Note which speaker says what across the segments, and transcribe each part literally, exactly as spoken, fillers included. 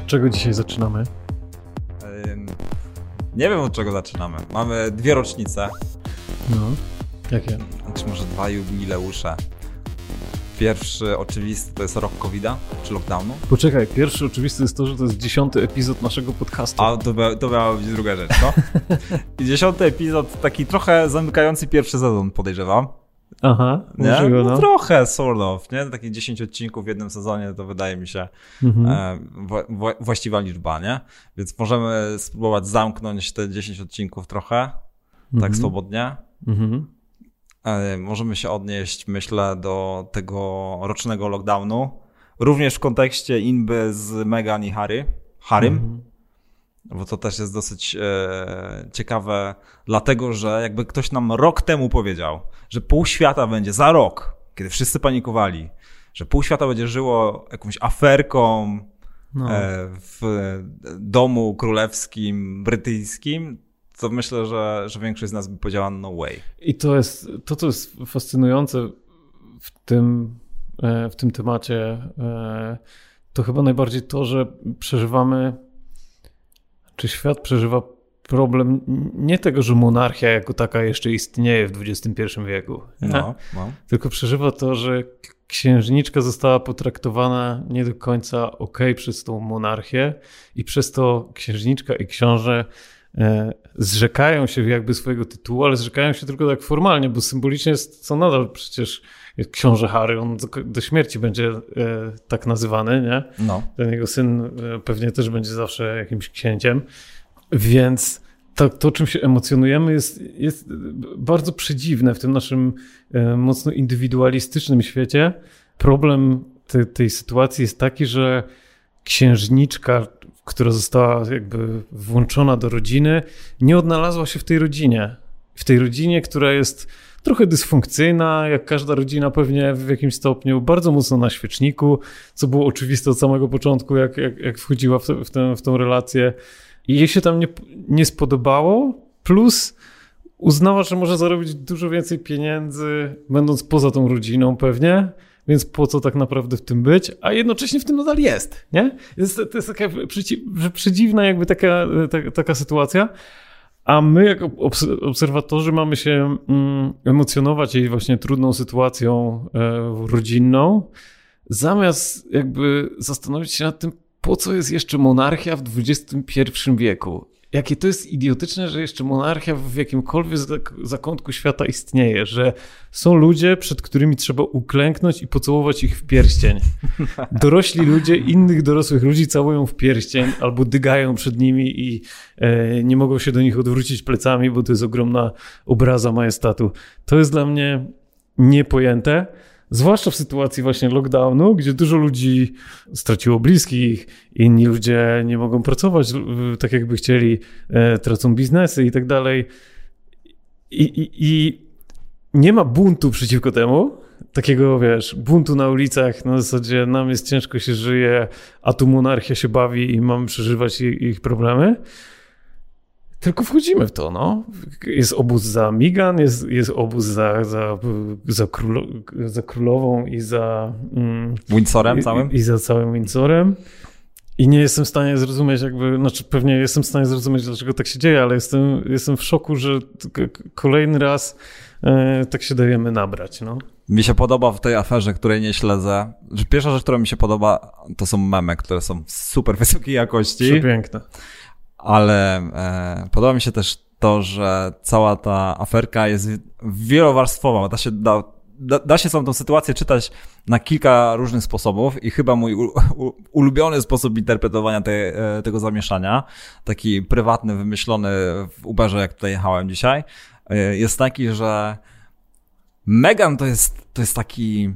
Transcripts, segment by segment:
Speaker 1: czego dzisiaj zaczynamy?
Speaker 2: Nie wiem, od czego zaczynamy. Mamy dwie rocznice.
Speaker 1: No, jakie?
Speaker 2: Czy może dwa jubileusze. Pierwszy oczywisty to jest rok kowida, czy lockdownu.
Speaker 1: Poczekaj, pierwszy oczywisty jest to, że to jest dziesiąty epizod naszego podcastu.
Speaker 2: A to, to miała być druga rzecz, no. I dziesiąty epizod, taki trochę zamykający pierwszy sezon, podejrzewam.
Speaker 1: Aha,
Speaker 2: nie?
Speaker 1: Możliwe,
Speaker 2: no,
Speaker 1: no.
Speaker 2: Trochę, sort of, nie? Takie dziesięć odcinków w jednym sezonie, to wydaje mi się mhm. e, w, właściwa liczba, nie? Więc możemy spróbować zamknąć te dziesięć odcinków trochę, mhm. tak swobodnie. Mhm. E, możemy się odnieść, myślę, do tego rocznego lockdownu, również w kontekście inby z Meghan i Harry, Harrym. Mhm. Bo to też jest dosyć e, ciekawe, dlatego że jakby ktoś nam rok temu powiedział, że pół świata będzie za rok, kiedy wszyscy panikowali, że pół świata będzie żyło jakąś aferką no. e, w domu królewskim, brytyjskim, to myślę, że, że większość z nas by powiedziała no way.
Speaker 1: I to jest to, co jest fascynujące w tym, w tym temacie, to chyba najbardziej to, że przeżywamy, czy świat przeżywa problem nie tego, że monarchia jako taka jeszcze istnieje w dwudziestym pierwszym wieku,
Speaker 2: no, no.
Speaker 1: tylko przeżywa to, że księżniczka została potraktowana nie do końca okej przez tą monarchię i przez to księżniczka i książę zrzekają się jakby swojego tytułu, ale zrzekają się tylko tak formalnie, bo symbolicznie jest co nadal przecież książę Harry, on do, do śmierci będzie e, tak nazywany, nie?
Speaker 2: No.
Speaker 1: Ten jego syn e, pewnie też będzie zawsze jakimś księciem, więc to, to czym się emocjonujemy jest, jest bardzo przedziwne w tym naszym e, mocno indywidualistycznym świecie. Problem te, tej sytuacji jest taki, że księżniczka, która została jakby włączona do rodziny, nie odnalazła się w tej rodzinie. W tej rodzinie, która jest trochę dysfunkcyjna, jak każda rodzina pewnie w jakimś stopniu, bardzo mocno na świeczniku, co było oczywiste od samego początku, jak, jak, jak wchodziła w, te, w, tę, w tą relację. I jej się tam nie, nie spodobało, plus uznała, że może zarobić dużo więcej pieniędzy, będąc poza tą rodziną pewnie, więc po co tak naprawdę w tym być, a jednocześnie w tym nadal jest, nie? Jest, to jest taka przeciw, przedziwna jakby taka, ta, taka sytuacja, a my jako obserwatorzy mamy się mm, emocjonować jej właśnie trudną sytuacją e, rodzinną, zamiast jakby zastanowić się nad tym, po co jest jeszcze monarchia w dwudziestym pierwszym wieku. Jakie to jest idiotyczne, że jeszcze monarchia w jakimkolwiek zakątku świata istnieje, że są ludzie, przed którymi trzeba uklęknąć i pocałować ich w pierścień. Dorośli ludzie innych dorosłych ludzi całują w pierścień albo dygają przed nimi i e, nie mogą się do nich odwrócić plecami, bo to jest ogromna obraza majestatu. To jest dla mnie niepojęte. Zwłaszcza w sytuacji właśnie lockdownu, gdzie dużo ludzi straciło bliskich, inni ludzie nie mogą pracować tak, jakby chcieli, e, tracą biznesy i tak dalej. I, i, I nie ma buntu przeciwko temu, takiego, wiesz, buntu na ulicach, na zasadzie nam jest ciężko się żyje, a tu monarchia się bawi i mamy przeżywać ich, ich problemy. Tylko wchodzimy w to, no. Jest obóz za Meghan, jest, jest obóz za, za, za, królo, za królową i za... Mm,
Speaker 2: Windsorem całym?
Speaker 1: I, I za całym Windsorem. I nie jestem w stanie zrozumieć jakby, znaczy pewnie jestem w stanie zrozumieć, dlaczego tak się dzieje, ale jestem, jestem w szoku, że kolejny raz e, tak się dajemy nabrać, no.
Speaker 2: Mi się podoba w tej aferze, której nie śledzę, że pierwsza rzecz, która mi się podoba, to są memy, które są super wysokiej jakości.
Speaker 1: Przepiękne.
Speaker 2: Ale e, podoba mi się też to, że cała ta aferka jest wielowarstwowa. Da się, da, da, da się całą tą sytuację czytać na kilka różnych sposobów i chyba mój u, u, ulubiony sposób interpretowania te, e, tego zamieszania, taki prywatny, wymyślony w Uberze, jak tutaj jechałem dzisiaj, e, jest taki, że Meghan to jest, to jest taki...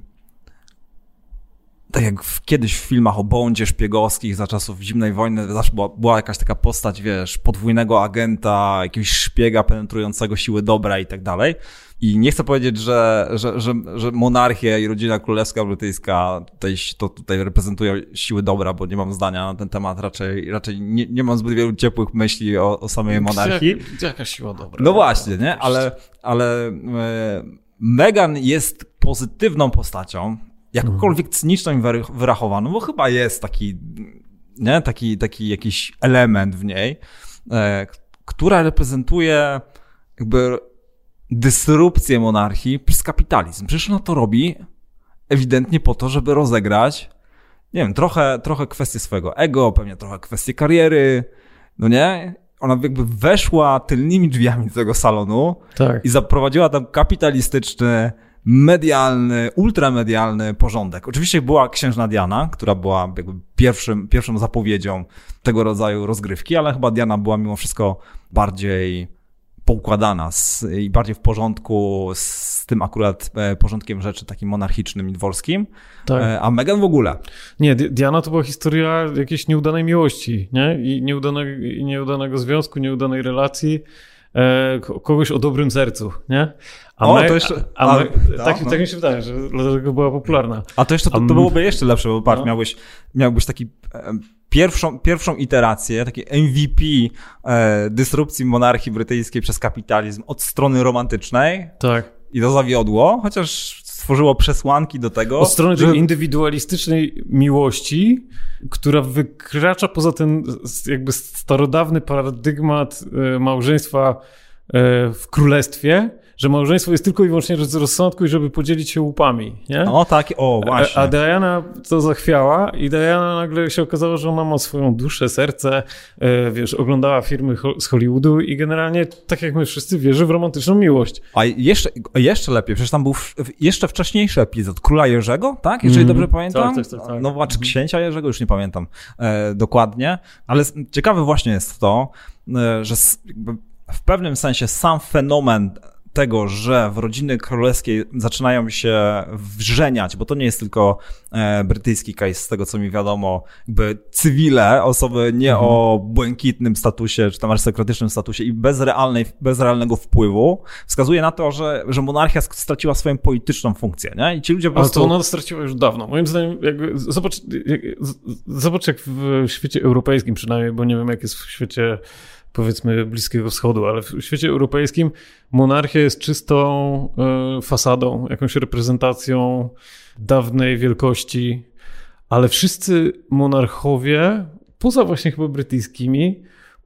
Speaker 2: Tak jak w, kiedyś w filmach o Bondzie szpiegowskich za czasów zimnej wojny zawsze była, była jakaś taka postać, wiesz, podwójnego agenta, jakiegoś szpiega penetrującego siły dobra i tak dalej. I nie chcę powiedzieć, że, że, że, że monarchia i rodzina królewska brytyjska tutaj, to tutaj reprezentują siły dobra, bo nie mam zdania na ten temat, raczej, raczej nie, nie mam zbyt wielu ciepłych myśli o, o samej monarchii.
Speaker 1: Gdzie jaka siła dobra?
Speaker 2: No właśnie, nie? Ale, ale e, Meghan jest pozytywną postacią, jakkolwiek cyniczną i wyrachowaną, bo chyba jest taki nie? Taki, taki jakiś element w niej, e, która reprezentuje jakby dysrupcję monarchii przez kapitalizm. Przecież ona to robi ewidentnie po to, żeby rozegrać, nie wiem, trochę, trochę kwestię swojego ego, pewnie trochę kwestię kariery, no nie? Ona jakby weszła tylnymi drzwiami do tego salonu
Speaker 1: tak.
Speaker 2: i zaprowadziła tam kapitalistyczny, medialny, ultramedialny porządek. Oczywiście była księżna Diana, która była jakby pierwszym, pierwszą zapowiedzią tego rodzaju rozgrywki, ale chyba Diana była mimo wszystko bardziej poukładana z, i bardziej w porządku z tym akurat e, porządkiem rzeczy takim monarchicznym i dworskim, tak. e, a Meghan w ogóle.
Speaker 1: Nie, Diana to była historia jakiejś nieudanej miłości, nie? I nieudanego, i nieudanego związku, nieudanej relacji, e, kogoś o dobrym sercu, nie? A
Speaker 2: o,
Speaker 1: Me,
Speaker 2: to jeszcze...
Speaker 1: A, a
Speaker 2: a,
Speaker 1: Me,
Speaker 2: no,
Speaker 1: tak,
Speaker 2: no.
Speaker 1: tak mi się wydaje, że dlatego była popularna.
Speaker 2: A to jeszcze to, to byłoby jeszcze lepsze, bo patrz,
Speaker 1: no.
Speaker 2: miałbyś, miałbyś taki... E, Pierwszą, pierwszą iterację, taki M V P e, dysrupcji monarchii brytyjskiej przez kapitalizm od strony romantycznej.
Speaker 1: Tak.
Speaker 2: I to zawiodło, chociaż stworzyło przesłanki do tego.
Speaker 1: Od strony
Speaker 2: że...
Speaker 1: tej indywidualistycznej miłości, która wykracza poza ten jakby starodawny paradygmat małżeństwa w królestwie, że małżeństwo jest tylko i wyłącznie z rozsądku i żeby podzielić się łupami, nie?
Speaker 2: O tak, o właśnie.
Speaker 1: A, a Diana to zachwiała i Diana nagle się okazało, że ona ma swoją duszę, serce, e, wiesz, oglądała filmy ho- z Hollywoodu i generalnie, tak jak my wszyscy, wierzy w romantyczną miłość.
Speaker 2: A jeszcze, jeszcze lepiej, przecież tam był w, jeszcze wcześniejszy epizod Króla Jerzego, tak? Jeżeli mm. dobrze pamiętam?
Speaker 1: Tak, tak, tak, tak.
Speaker 2: No, czy Księcia Jerzego, już nie pamiętam e, dokładnie, ale ciekawe właśnie jest to, e, że jakby w pewnym sensie sam fenomen tego, że w rodziny królewskiej zaczynają się wrzeniać, bo to nie jest tylko e, brytyjski case, z tego co mi wiadomo, jakby cywile, osoby nie mhm. o błękitnym statusie, czy tam arystokratycznym statusie i bez, realnej, bez realnego wpływu, wskazuje na to, że, że monarchia straciła swoją polityczną funkcję, nie? I ci ludzie po prostu...
Speaker 1: Ale to ona straciła już dawno. Moim zdaniem, jakby, zobacz, jak, zobacz jak w świecie europejskim przynajmniej, bo nie wiem jak jest w świecie powiedzmy Bliskiego Wschodu, ale w świecie europejskim monarchia jest czystą y, fasadą, jakąś reprezentacją dawnej wielkości, ale wszyscy monarchowie, poza właśnie chyba brytyjskimi,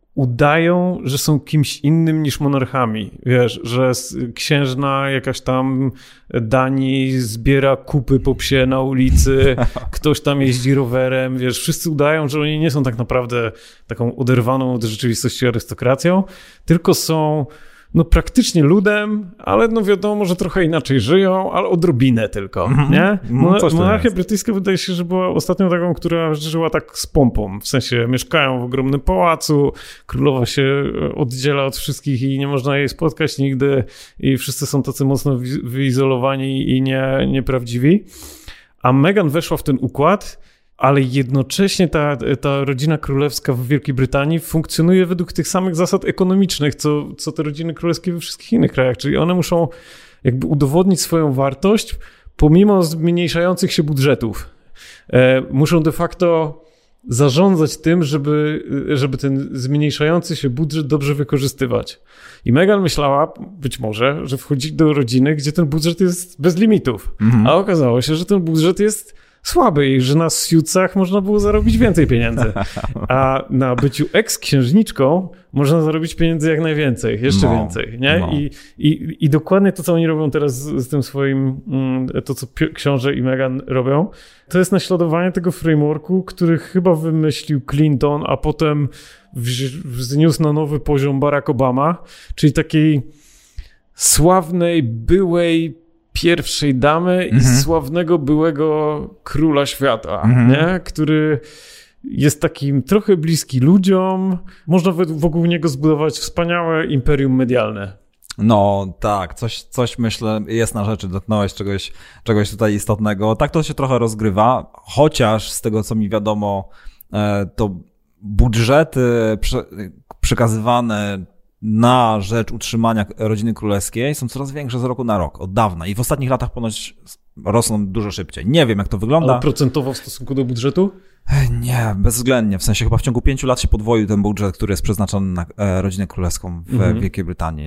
Speaker 1: udają, że są kimś innym niż monarchami. Wiesz, że księżna jakaś tam Danii zbiera kupy po psie na ulicy, ktoś tam jeździ rowerem, wiesz, wszyscy udają, że oni nie są tak naprawdę taką oderwaną od rzeczywistości arystokracją, tylko są no praktycznie ludem, ale no wiadomo, że trochę inaczej żyją, ale odrobinę tylko, mm-hmm. nie? Mon- monarchia brytyjska wydaje się, że była ostatnią taką, która żyła tak z pompą, w sensie mieszkają w ogromnym pałacu, królowa się oddziela od wszystkich i nie można jej spotkać nigdy i wszyscy są tacy mocno wyizolowani i nie, nieprawdziwi. A Meghan weszła w ten układ, ale jednocześnie ta, ta rodzina królewska w Wielkiej Brytanii funkcjonuje według tych samych zasad ekonomicznych, co, co te rodziny królewskie we wszystkich innych krajach. Czyli one muszą jakby udowodnić swoją wartość pomimo zmniejszających się budżetów. E, muszą de facto zarządzać tym, żeby, żeby ten zmniejszający się budżet dobrze wykorzystywać. I Meghan myślała, być może, że wchodzi do rodziny, gdzie ten budżet jest bez limitów. Mhm. A okazało się, że ten budżet jest słaby i że na Suitsach można było zarobić więcej pieniędzy. A na byciu eks-księżniczką można zarobić pieniędzy jak najwięcej, jeszcze no, więcej. Nie? No. I, i, I dokładnie to, co oni robią teraz z, z tym swoim, to co książę i Meghan robią, to jest naśladowanie tego frameworku, który chyba wymyślił Clinton, a potem wzniósł na nowy poziom Barack Obama, czyli takiej sławnej, byłej pierwszej damy i mhm. sławnego byłego króla świata, mhm. nie? Który jest takim trochę bliski ludziom. Można wokół niego zbudować wspaniałe imperium medialne.
Speaker 2: No tak, coś, coś myślę jest na rzeczy, dotknąłeś czegoś, czegoś tutaj istotnego. Tak to się trochę rozgrywa, chociaż z tego co mi wiadomo, to budżety przekazywane na rzecz utrzymania rodziny królewskiej są coraz większe z roku na rok, od dawna. I w ostatnich latach ponoć rosną dużo szybciej. Nie wiem, jak to wygląda.
Speaker 1: Ale procentowo w stosunku do budżetu?
Speaker 2: Nie, bezwzględnie. W sensie chyba w ciągu pięciu lat się podwoił ten budżet, który jest przeznaczony na rodzinę królewską w mhm. Wielkiej Brytanii, nie?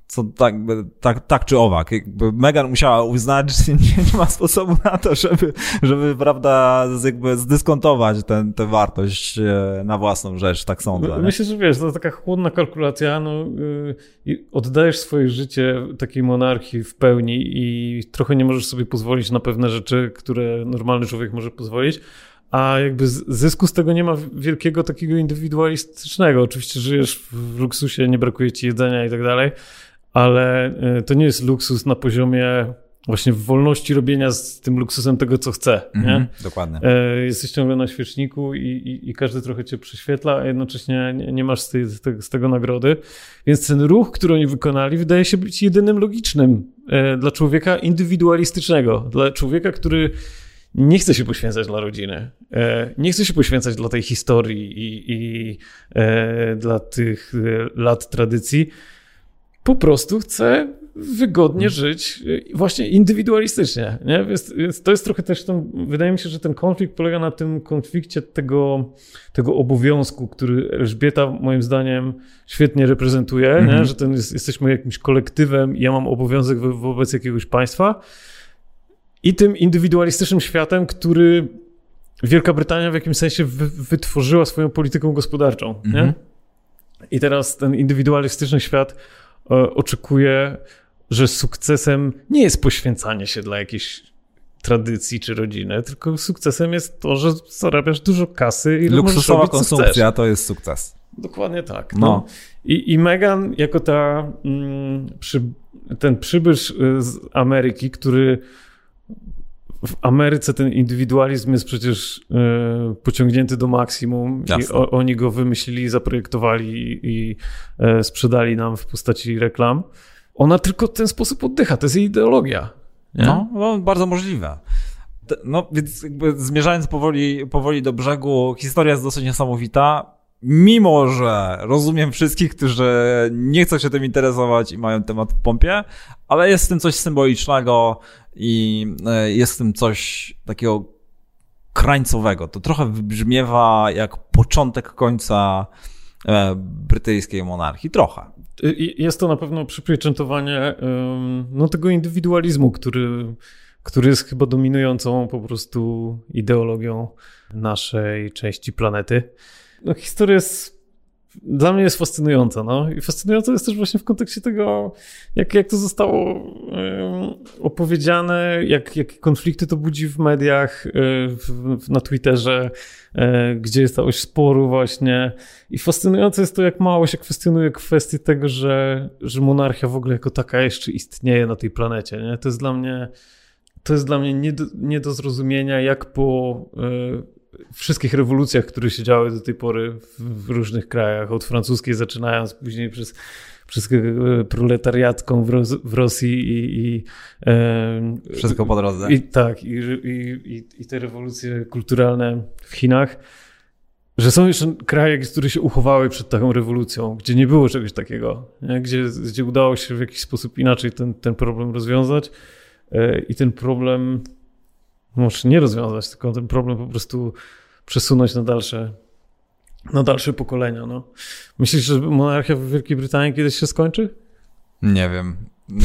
Speaker 2: co tak, tak, tak czy owak. Jakby Meghan musiała uznać, że nie, nie ma sposobu na to, żeby, żeby prawda, jakby zdyskontować tę tę wartość na własną rzecz, tak sądzę.
Speaker 1: Myślę, że wiesz, to taka chłodna kalkulacja, no yy, oddajesz swoje życie takiej monarchii w pełni i trochę nie możesz sobie pozwolić na pewne rzeczy, które normalny człowiek może pozwolić, a jakby zysku z tego nie ma wielkiego takiego indywidualistycznego. Oczywiście żyjesz w luksusie, nie brakuje ci jedzenia i tak dalej, ale to nie jest luksus na poziomie właśnie wolności robienia z tym luksusem tego, co chce. Nie?
Speaker 2: Mhm, dokładnie.
Speaker 1: Jesteś ciągle na świeczniku i, i, i każdy trochę cię prześwietla, a jednocześnie nie, nie masz z, tej, z, tego, z tego nagrody. Więc ten ruch, który oni wykonali, wydaje się być jedynym logicznym dla człowieka indywidualistycznego. Dla człowieka, który nie chce się poświęcać dla rodziny, nie chce się poświęcać dla tej historii i, i e, dla tych lat tradycji. Po prostu chce wygodnie żyć właśnie indywidualistycznie. Nie? Więc, więc to jest trochę też, ten, wydaje mi się, że ten konflikt polega na tym konflikcie tego, tego obowiązku, który Elżbieta moim zdaniem świetnie reprezentuje, mm-hmm. nie? Że ten jest, jesteśmy jakimś kolektywem i ja mam obowiązek wo- wobec jakiegoś państwa i tym indywidualistycznym światem, który Wielka Brytania w jakimś sensie wy- wytworzyła swoją polityką gospodarczą. Mm-hmm. Nie? I teraz ten indywidualistyczny świat oczekuje, że sukcesem nie jest poświęcanie się dla jakiejś tradycji czy rodziny, tylko sukcesem jest to, że zarabiasz dużo kasy i
Speaker 2: luksusowa
Speaker 1: robić,
Speaker 2: konsumpcja to jest sukces.
Speaker 1: Dokładnie tak. No.
Speaker 2: No.
Speaker 1: I, I Meghan jako ta, mm, przy, ten przybysz z Ameryki, który w Ameryce ten indywidualizm jest przecież y, pociągnięty do maksimum. Jasne. I o, oni go wymyślili, zaprojektowali i, i y, sprzedali nam w postaci reklam. Ona tylko w ten sposób oddycha, to jest jej ideologia.
Speaker 2: No, no, bardzo możliwe. No, więc jakby zmierzając powoli, powoli do brzegu, historia jest dosyć niesamowita. Mimo że rozumiem wszystkich, którzy nie chcą się tym interesować i mają temat w pompie, ale jest w tym coś symbolicznego i jest w tym coś takiego krańcowego. To trochę wybrzmiewa jak początek końca brytyjskiej monarchii. Trochę.
Speaker 1: Jest to na pewno przypieczętowanie no, tego indywidualizmu, który, który jest chyba dominującą po prostu ideologią naszej części planety. No, historia jest, dla mnie jest fascynująca, no i fascynująca jest też właśnie w kontekście tego, jak, jak to zostało um, opowiedziane, jak, jakie konflikty to budzi w mediach, w, w, na Twitterze, gdzie jest ta oś sporu właśnie i fascynujące jest to, jak mało się kwestionuje kwestii tego, że, że monarchia w ogóle jako taka jeszcze istnieje na tej planecie, nie? To jest dla mnie, to jest dla mnie nie do, nie do zrozumienia, jak po wszystkich rewolucjach, które się działy do tej pory w, w różnych krajach, od francuskiej zaczynając, później przez, przez proletariatką w, Ros- w Rosji i... i e,
Speaker 2: wszystko po drodze.
Speaker 1: I, tak, i, i, i te rewolucje kulturalne w Chinach, że są jeszcze kraje, które się uchowały przed taką rewolucją, gdzie nie było czegoś takiego, nie? Gdzie, gdzie udało się w jakiś sposób inaczej ten, ten problem rozwiązać e, i ten problem... Może nie rozwiązać, tylko ten problem po prostu przesunąć na dalsze, na dalsze pokolenia. No. Myślisz, że monarchia w Wielkiej Brytanii kiedyś się skończy?
Speaker 2: Nie wiem.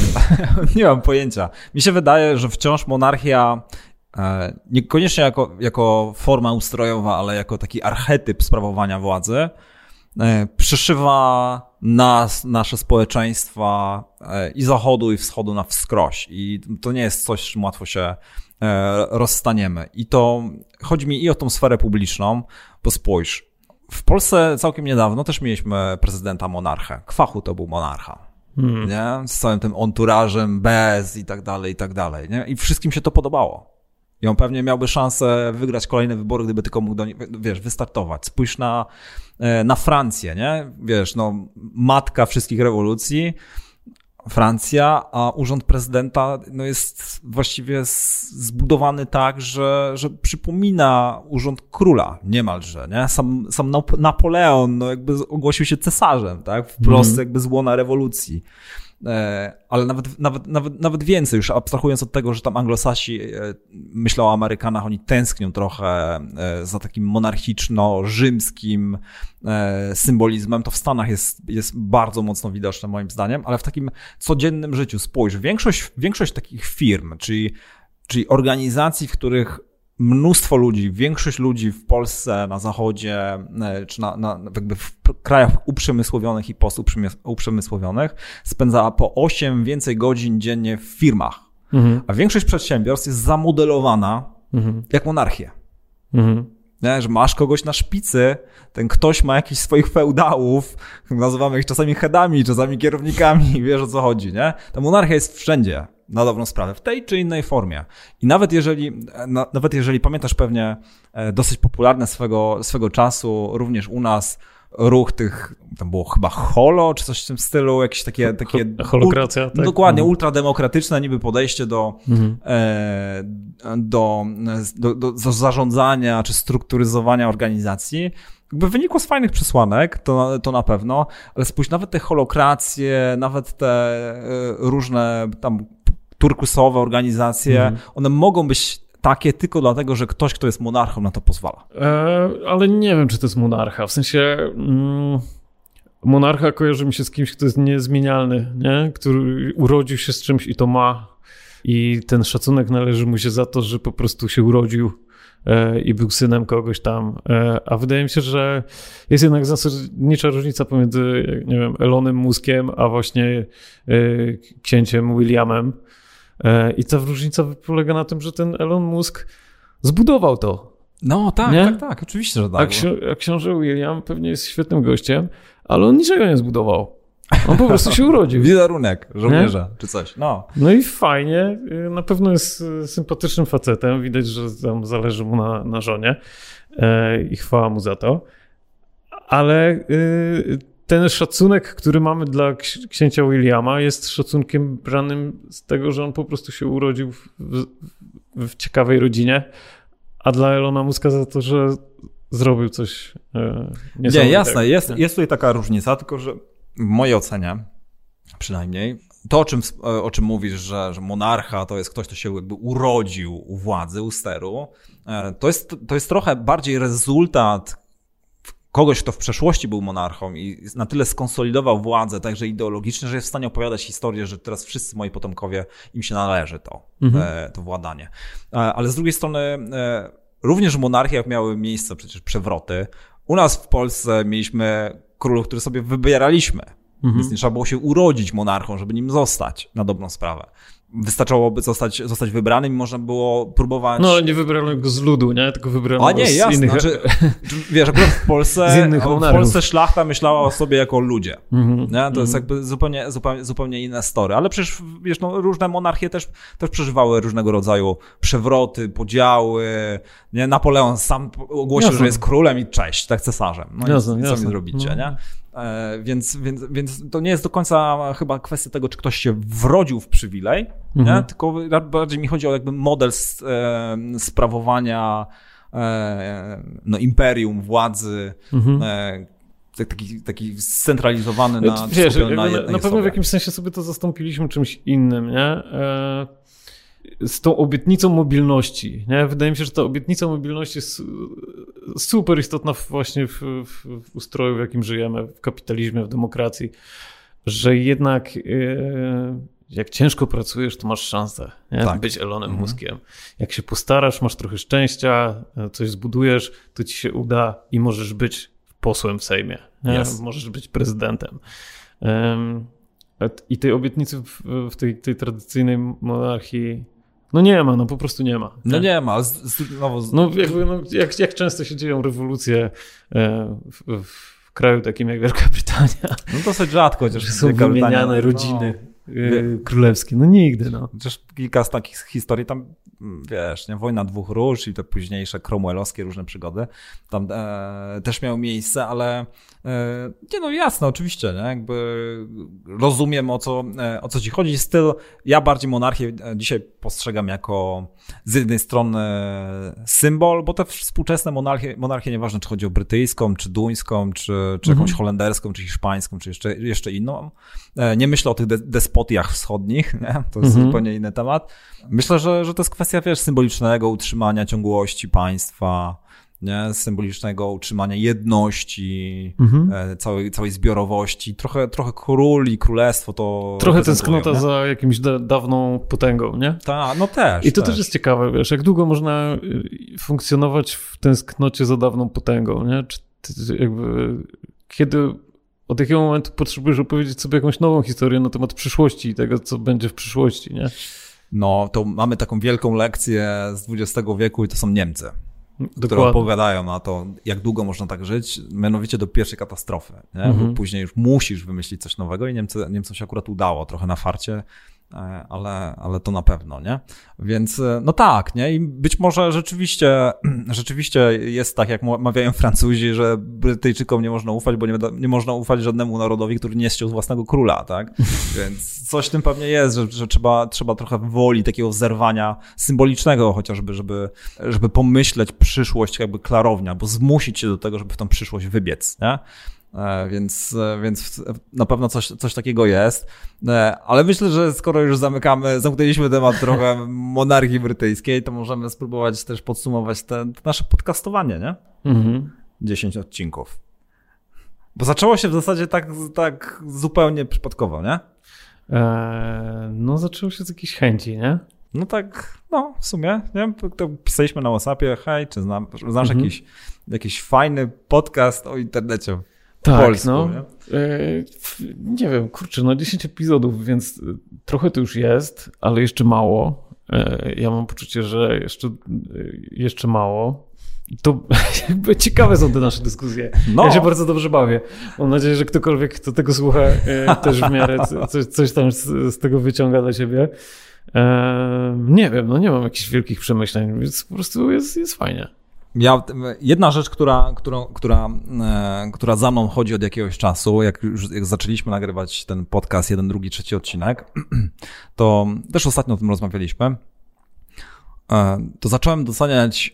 Speaker 2: Nie mam pojęcia. Mi się wydaje, że wciąż monarchia e, niekoniecznie jako, jako forma ustrojowa, ale jako taki archetyp sprawowania władzy e, przeszywa nas, nasze społeczeństwa e, i zachodu, i wschodu na wskroś. I to nie jest coś, z czym łatwo się rozstaniemy. I to chodzi mi i o tą sferę publiczną, bo spójrz, w Polsce całkiem niedawno też mieliśmy prezydenta monarchę. Kwachu to był monarcha. Hmm. Nie? Z całym tym enturażem, bez i tak dalej, i tak dalej. Nie? I wszystkim się to podobało. I on pewnie miałby szansę wygrać kolejne wybory, gdyby tylko mógł do nie, wiesz, wystartować. Spójrz na, na Francję, nie? Wiesz, no, matka wszystkich rewolucji, Francja, a urząd prezydenta no jest właściwie zbudowany tak, że, że przypomina urząd króla niemalże, nie? Sam, sam Napoleon no jakby ogłosił się cesarzem, tak? Wprost mm. jakby z łona rewolucji. ale nawet, nawet, nawet, nawet więcej, już abstrahując od tego, że tam anglosasi myślą o Amerykanach, oni tęsknią trochę za takim monarchiczno-rzymskim symbolizmem, to w Stanach jest, jest bardzo mocno widoczne moim zdaniem, ale w takim codziennym życiu spójrz, większość, większość takich firm, czyli, czyli organizacji, w których mnóstwo ludzi, większość ludzi w Polsce, na Zachodzie, czy na, na, jakby w krajach uprzemysłowionych i post-uprzemysłowionych spędza po osiem więcej godzin dziennie w firmach. Mhm. A większość przedsiębiorstw jest zamodelowana mhm. jak monarchia. Mhm. Nie, że masz kogoś na szpicy, ten ktoś ma jakichś swoich feudałów, nazywamy ich czasami headami, czasami kierownikami, wiesz o co chodzi, nie? Ta monarchia jest wszędzie, na dobrą sprawę, w tej czy innej formie. I nawet jeżeli, na, nawet jeżeli pamiętasz pewnie dosyć popularne swego, swego czasu, również u nas, ruch tych, tam było chyba holo, czy coś w tym stylu, jakieś takie... takie
Speaker 1: Holokracja,
Speaker 2: ul,
Speaker 1: tak?
Speaker 2: Dokładnie,
Speaker 1: mhm.
Speaker 2: ultrademokratyczne niby podejście do, mhm. e, do, do, do, do zarządzania czy strukturyzowania organizacji. Jakby wynikło z fajnych przesłanek, to, to na pewno, ale spójrz, nawet te holokracje, nawet te e, różne tam turkusowe organizacje, mhm. one mogą być takie tylko dlatego, że ktoś, kto jest monarchą, na to pozwala.
Speaker 1: E, ale nie wiem, czy to jest monarcha. W sensie mm, monarcha kojarzy mi się z kimś, kto jest niezmienialny, nie? Który urodził się z czymś i to ma. I ten szacunek należy mu się za to, że po prostu się urodził e, i był synem kogoś tam. E, a wydaje mi się, że jest jednak zasadnicza różnica pomiędzy, nie wiem, Elonem Muskiem, a właśnie e, księciem Williamem. I ta różnica polega na tym, że ten Elon Musk zbudował to.
Speaker 2: No tak, nie? tak, tak, oczywiście, że tak.
Speaker 1: A, ksi- a książę William pewnie jest świetnym gościem, ale on niczego nie zbudował. On po prostu się urodził.
Speaker 2: Wizerunek żołnierza czy coś. No.
Speaker 1: no i fajnie, na pewno jest sympatycznym facetem, widać, że tam zależy mu na, na żonie i chwała mu za to. Ale ten szacunek, który mamy dla księcia Williama, jest szacunkiem branym z tego, że on po prostu się urodził w, w, w ciekawej rodzinie, a dla Elona Muska za to, że zrobił coś e, niesamowitego.
Speaker 2: Nie, jasne, jest, jest tutaj taka różnica, tylko że w mojej ocenie przynajmniej to, o czym, o czym mówisz, że, że monarcha to jest ktoś, kto się jakby urodził u władzy, u steru, to jest, to jest trochę bardziej rezultat kogoś, kto w przeszłości był monarchą i na tyle skonsolidował władzę, także ideologicznie, że jest w stanie opowiadać historię, że teraz wszyscy moi potomkowie, im się należy to, mhm. to władanie. Ale z drugiej strony również w monarchiach miały miejsce przecież przewroty. U nas w Polsce mieliśmy królów, których sobie wybieraliśmy, mhm. więc nie trzeba było się urodzić monarchą, żeby nim zostać, na dobrą sprawę. Wystarczałoby zostać, zostać wybranym i można było próbować...
Speaker 1: No, ale nie wybrano go z ludu, nie? Tylko wybrano
Speaker 2: A nie,
Speaker 1: z
Speaker 2: jasne.
Speaker 1: innych...
Speaker 2: Znaczy, wiesz, akurat w Polsce, w Polsce szlachta myślała o sobie jako o ludzie. Mm-hmm. Nie? To mm-hmm. jest jakby zupełnie, zupełnie, zupełnie inne story. Ale przecież, wiesz, no, różne monarchie też, też przeżywały różnego rodzaju przewroty, podziały. Nie? Napoleon sam ogłosił, jasne. że jest królem i cześć, tak cesarzem. No jasne, i co jasne. mi zrobicie, no. nie? E, więc, więc, więc to nie jest do końca chyba kwestia tego, czy ktoś się wrodził w przywilej, mhm. nie? Tylko bardziej mi chodzi o jakby model e, sprawowania e, no, imperium, władzy, mhm. e, taki, taki scentralizowany na,
Speaker 1: Wiesz,
Speaker 2: na
Speaker 1: jednej
Speaker 2: Na,
Speaker 1: na pewno w jakimś sensie sobie to zastąpiliśmy czymś innym, nie? E, z tą obietnicą mobilności. Nie? Wydaje mi się, że ta obietnica mobilności jest super istotna właśnie w, w, w ustroju, w jakim żyjemy, w kapitalizmie, w demokracji, że jednak yy, jak ciężko pracujesz, to masz szansę nie? Tak. być Elonem mhm. Muskiem. Jak się postarasz, masz trochę szczęścia, coś zbudujesz, to ci się uda i możesz być posłem w Sejmie. Yes. Możesz być prezydentem. Um, I tej obietnicy w, w tej, tej tradycyjnej monarchii no nie ma, no po prostu nie ma. Nie?
Speaker 2: No nie ma. Znowu...
Speaker 1: No jakby, no, jak, jak często się dzieją rewolucje w, w kraju takim jak Wielka Brytania.
Speaker 2: No dosyć rzadko, chociaż
Speaker 1: są Wielka wymieniane Brytania, rodziny no, królewskie. No nigdy, no.
Speaker 2: Chociaż kilka z takich historii tam wiesz, nie? Wojna dwóch róż i te późniejsze cromwellowskie różne przygody tam e, też miały miejsce, ale e, nie no jasne, oczywiście, nie? Jakby rozumiem o co, e, o co ci chodzi. Styl, ja bardziej monarchię dzisiaj postrzegam jako z jednej strony symbol, bo te współczesne monarchie, monarchie nieważne czy chodzi o brytyjską, czy duńską, czy, czy jakąś mhm. holenderską, czy hiszpańską, czy jeszcze, jeszcze inną. E, nie myślę o tych de- despotiach wschodnich, nie? To jest mhm. zupełnie inny temat. Myślę, że, że to jest kwestia, wiesz, symbolicznego utrzymania ciągłości państwa, nie? Symbolicznego utrzymania jedności, mhm. e, całej, całej zbiorowości. Trochę, trochę król i królestwo to...
Speaker 1: Trochę tęsknota za jakimś da- dawną potęgą, nie?
Speaker 2: Tak, no też.
Speaker 1: I to
Speaker 2: też.
Speaker 1: też jest ciekawe, wiesz, jak długo można funkcjonować w tęsknocie za dawną potęgą, nie? Czy ty, jakby, kiedy... Od jakiego momentu potrzebujesz opowiedzieć sobie jakąś nową historię na temat przyszłości i tego, co będzie w przyszłości, nie?
Speaker 2: No, to mamy taką wielką lekcję z dwudziestego wieku i to są Niemcy,
Speaker 1: Dokładnie.
Speaker 2: które opowiadają na to, jak długo można tak żyć, mianowicie do pierwszej katastrofy, nie? Mhm. Bo później już musisz wymyślić coś nowego i Niemcy, Niemcom się akurat udało, trochę na farcie, ale, ale to na pewno, nie? Więc no tak, nie? I być może rzeczywiście, rzeczywiście jest tak, jak mawiają Francuzi, że Brytyjczykom nie można ufać, bo nie, nie można ufać żadnemu narodowi, który nie ściął własnego króla, tak? Więc coś w tym pewnie jest, że, że trzeba, trzeba trochę woli takiego zerwania symbolicznego chociażby, żeby, żeby pomyśleć przyszłość jakby klarownia, bo zmusić się do tego, żeby w tą przyszłość wybiec, nie? Więc, więc na pewno coś, coś takiego jest, ale myślę, że skoro już zamykamy, zamknęliśmy temat trochę monarchii brytyjskiej, to możemy spróbować też podsumować te, te nasze podcastowanie, nie? Mhm. dziesięć odcinków. Bo zaczęło się w zasadzie tak, tak zupełnie przypadkowo, nie?
Speaker 1: Eee, no zaczęło się z jakiejś chęci, nie?
Speaker 2: No tak, no w sumie, nie? To pisaliśmy na WhatsAppie, hej, czy znam, znasz mhm. jakiś, jakiś fajny podcast o internecie?
Speaker 1: Tak,
Speaker 2: Polsku,
Speaker 1: no.
Speaker 2: Nie?
Speaker 1: E, nie wiem, kurczę, no dziesięć epizodów, więc trochę to już jest, ale jeszcze mało. E, ja mam poczucie, że jeszcze, jeszcze mało. To jakby ciekawe są te nasze dyskusje. No. Ja się bardzo dobrze bawię. Mam nadzieję, że ktokolwiek, kto tego słucha, e, też w miarę coś, coś tam z, z tego wyciąga dla siebie. E, nie wiem, no nie mam jakichś wielkich przemyśleń, więc po prostu jest, jest fajnie.
Speaker 2: Ja, jedna rzecz, która, która, która, e, która za mną chodzi od jakiegoś czasu, jak już jak zaczęliśmy nagrywać ten podcast, jeden, drugi, trzeci odcinek, to też ostatnio o tym rozmawialiśmy, e, to zacząłem doceniać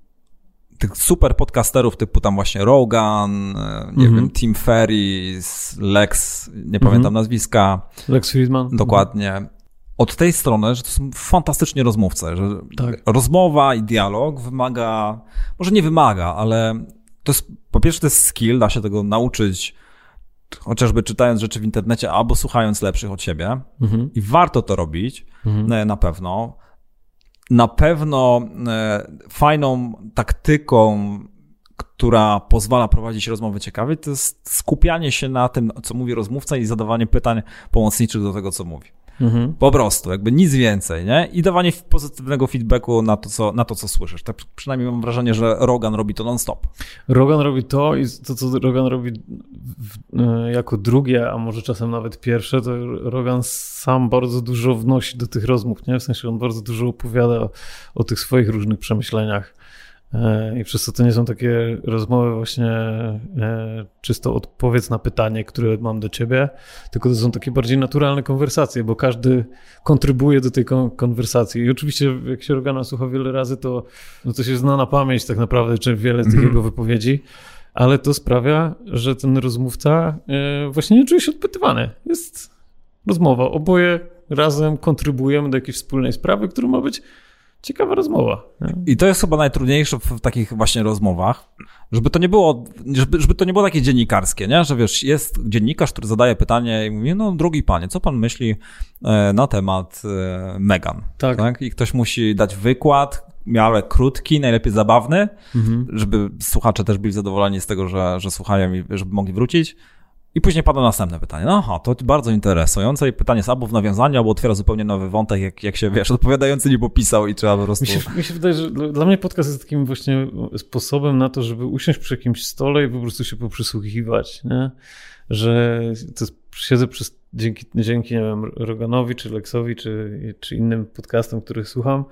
Speaker 2: tych super podcasterów typu tam właśnie Rogan, nie mm-hmm. wiem, Tim Ferriss, Lex, nie mm-hmm. pamiętam nazwiska.
Speaker 1: Lex Friedman.
Speaker 2: Dokładnie. Mm-hmm. Od tej strony, że to są fantastycznie rozmówcy, że tak. rozmowa i dialog wymaga, może nie wymaga, ale to jest, po pierwsze to jest skill, da się tego nauczyć chociażby czytając rzeczy w internecie albo słuchając lepszych od siebie mhm. i warto to robić, mhm. na pewno. Na pewno fajną taktyką, która pozwala prowadzić rozmowy ciekawe, to jest skupianie się na tym, co mówi rozmówca i zadawanie pytań pomocniczych do tego, co mówi. Mhm. Po prostu, jakby nic więcej, nie? I dawanie pozytywnego feedbacku na to, co, na to, co słyszysz. Tak przynajmniej mam wrażenie, że Rogan robi to non-stop.
Speaker 1: Rogan robi to i to, co Rogan robi w, jako drugie, a może czasem nawet pierwsze, to Rogan sam bardzo dużo wnosi do tych rozmów, nie? W sensie on bardzo dużo opowiada o, o tych swoich różnych przemyśleniach. I przez to to nie są takie rozmowy właśnie czysto odpowiedz na pytanie, które mam do ciebie, tylko to są takie bardziej naturalne konwersacje, bo każdy kontrybuje do tej konwersacji. I oczywiście jak się Rogana słucha wiele razy, to, no to się zna na pamięć tak naprawdę, czy wiele z tych jego wypowiedzi, ale to sprawia, że ten rozmówca właśnie nie czuje się odpytywany. Jest rozmowa. Oboje razem kontrybujemy do jakiejś wspólnej sprawy, która ma być ciekawa rozmowa. Nie?
Speaker 2: I to jest chyba najtrudniejsze w takich właśnie rozmowach, żeby to nie było, żeby, żeby to nie było takie dziennikarskie, nie? Że wiesz, jest dziennikarz, który zadaje pytanie i mówi, no drogi panie, co pan myśli na temat Meghan?
Speaker 1: Tak.
Speaker 2: tak? I ktoś musi dać wykład, miarę krótki, najlepiej zabawny, mhm. żeby słuchacze też byli zadowoleni z tego, że, że słuchają i żeby mogli wrócić. I później pada następne pytanie. No aha, to bardzo interesujące i pytanie jest albo w nawiązaniu, albo otwiera zupełnie nowy wątek, jak, jak się, wiesz, odpowiadający nie popisał i trzeba po prostu...
Speaker 1: Mi się, mi się wydaje, że dla mnie podcast jest takim właśnie sposobem na to, żeby usiąść przy jakimś stole i po prostu się poprzysłuchiwać, nie? Że to jest, siedzę przez, dzięki, dzięki, nie wiem, Roganowi, czy Lexowi, czy, czy innym podcastom, których słucham,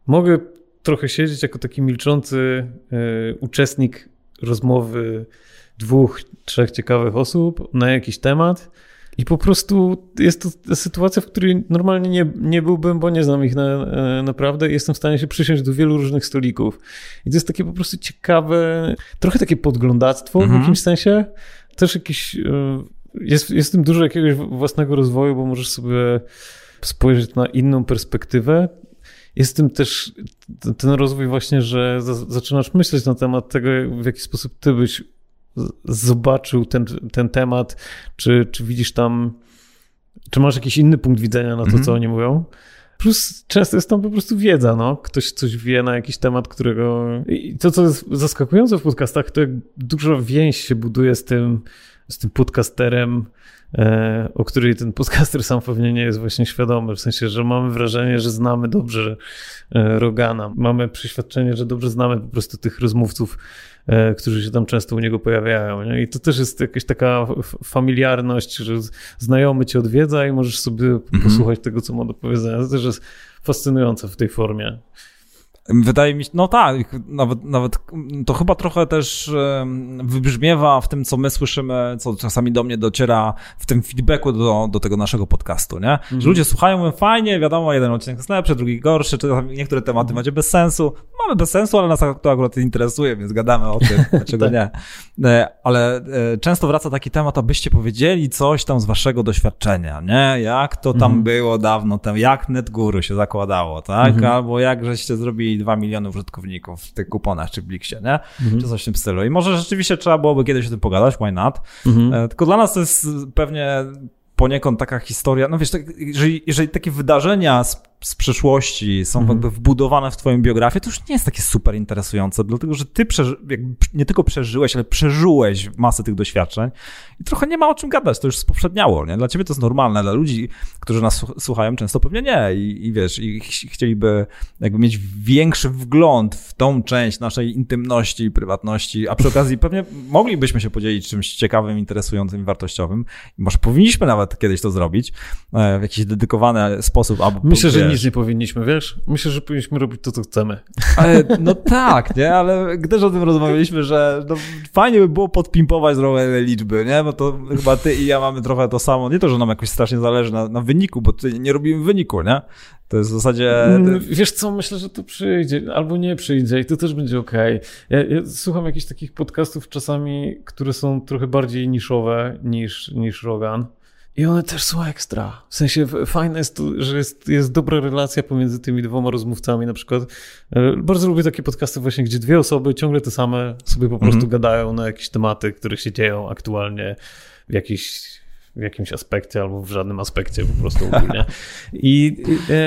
Speaker 1: mogę trochę siedzieć jako taki milczący y, uczestnik rozmowy dwóch, trzech ciekawych osób na jakiś temat i po prostu jest to sytuacja, w której normalnie nie, nie byłbym, bo nie znam ich na, naprawdę i jestem w stanie się przysiąść do wielu różnych stolików. I to jest takie po prostu ciekawe, trochę takie podglądactwo mhm. w jakimś sensie. Też jakieś, jest, jest w tym dużo jakiegoś własnego rozwoju, bo możesz sobie spojrzeć na inną perspektywę. Jest w tym też ten rozwój właśnie, że zaczynasz myśleć na temat tego, w jaki sposób ty byś zobaczył ten, ten temat, czy, czy widzisz tam, czy masz jakiś inny punkt widzenia na to, mm-hmm. co oni mówią. Plus często jest tam po prostu wiedza, no. Ktoś coś wie na jakiś temat, którego... I to, co jest zaskakujące w podcastach, to jak dużo więź się buduje z tym, z tym podcasterem, e, o której ten podcaster sam pewnie nie jest właśnie świadomy. W sensie, że mamy wrażenie, że znamy dobrze e, Rogana. Mamy przeświadczenie, że dobrze znamy po prostu tych rozmówców, e, którzy się tam często u niego pojawiają. Nie? I to też jest jakaś taka familiarność, że znajomy cię odwiedza i możesz sobie mhm. posłuchać tego, co ma do powiedzenia. To też jest fascynujące w tej formie.
Speaker 2: Wydaje mi się, no tak, nawet, nawet to chyba trochę też wybrzmiewa w tym, co my słyszymy, co czasami do mnie dociera w tym feedbacku do, do tego naszego podcastu, nie? Mhm. Że ludzie słuchają, mówią, fajnie, wiadomo, jeden odcinek jest lepszy, drugi gorszy, czy niektóre tematy mhm. macie bez sensu. Mamy bez sensu, ale nas to akurat interesuje, więc gadamy o tym, dlaczego nie. Ale często wraca taki temat, abyście powiedzieli coś tam z waszego doświadczenia, nie? Jak to tam mhm. było dawno temu, jak NetGuru się zakładało, tak? Mhm. Albo jak żeście zrobili dwa miliony użytkowników w tych kuponach czy Bliksie, nie? Mhm. Czy coś w tym stylu. I może rzeczywiście trzeba byłoby kiedyś o tym pogadać, why not? Mhm. Tylko dla nas to jest pewnie poniekąd taka historia, no wiesz, tak, jeżeli, jeżeli takie wydarzenia z, z przeszłości są mhm. jakby wbudowane w twoją biografię, to już nie jest takie super interesujące, dlatego że ty przeży, jakby nie tylko przeżyłeś, ale przeżyłeś masę tych doświadczeń i trochę nie ma o czym gadać, to już spoprzedniało, nie? Dla ciebie to jest normalne, dla ludzi, którzy nas słuchają, często pewnie nie i, i wiesz, i chcieliby jakby mieć większy wgląd w tą część naszej intymności i prywatności, a przy okazji pewnie moglibyśmy się podzielić czymś ciekawym, interesującym i wartościowym i może powinniśmy nawet kiedyś to zrobić w jakiś dedykowany sposób. Albo
Speaker 1: Myślę, że nic nie powinniśmy, wiesz? Myślę, że powinniśmy robić to, co chcemy.
Speaker 2: Ale, no tak, nie? Ale też o tym rozmawialiśmy, że no, fajnie by było podpimpować trochę liczby, nie? Bo to chyba ty i ja mamy trochę to samo. Nie to, że nam jakoś strasznie zależy na, na wyniku, bo ty nie robimy wyniku, nie? To jest w zasadzie...
Speaker 1: Wiesz co, myślę, że to przyjdzie, albo nie przyjdzie i to też będzie okej. Okay. Ja, ja słucham jakichś takich podcastów czasami, które są trochę bardziej niszowe niż, niż Rogan. I one też są ekstra. W sensie fajne jest to, że jest, jest dobra relacja pomiędzy tymi dwoma rozmówcami. Na przykład bardzo lubię takie podcasty właśnie, gdzie dwie osoby ciągle te same sobie po prostu mm-hmm. gadają na jakieś tematy, które się dzieją aktualnie w jakiś, w jakimś aspekcie albo w żadnym aspekcie po prostu ogólnie. I,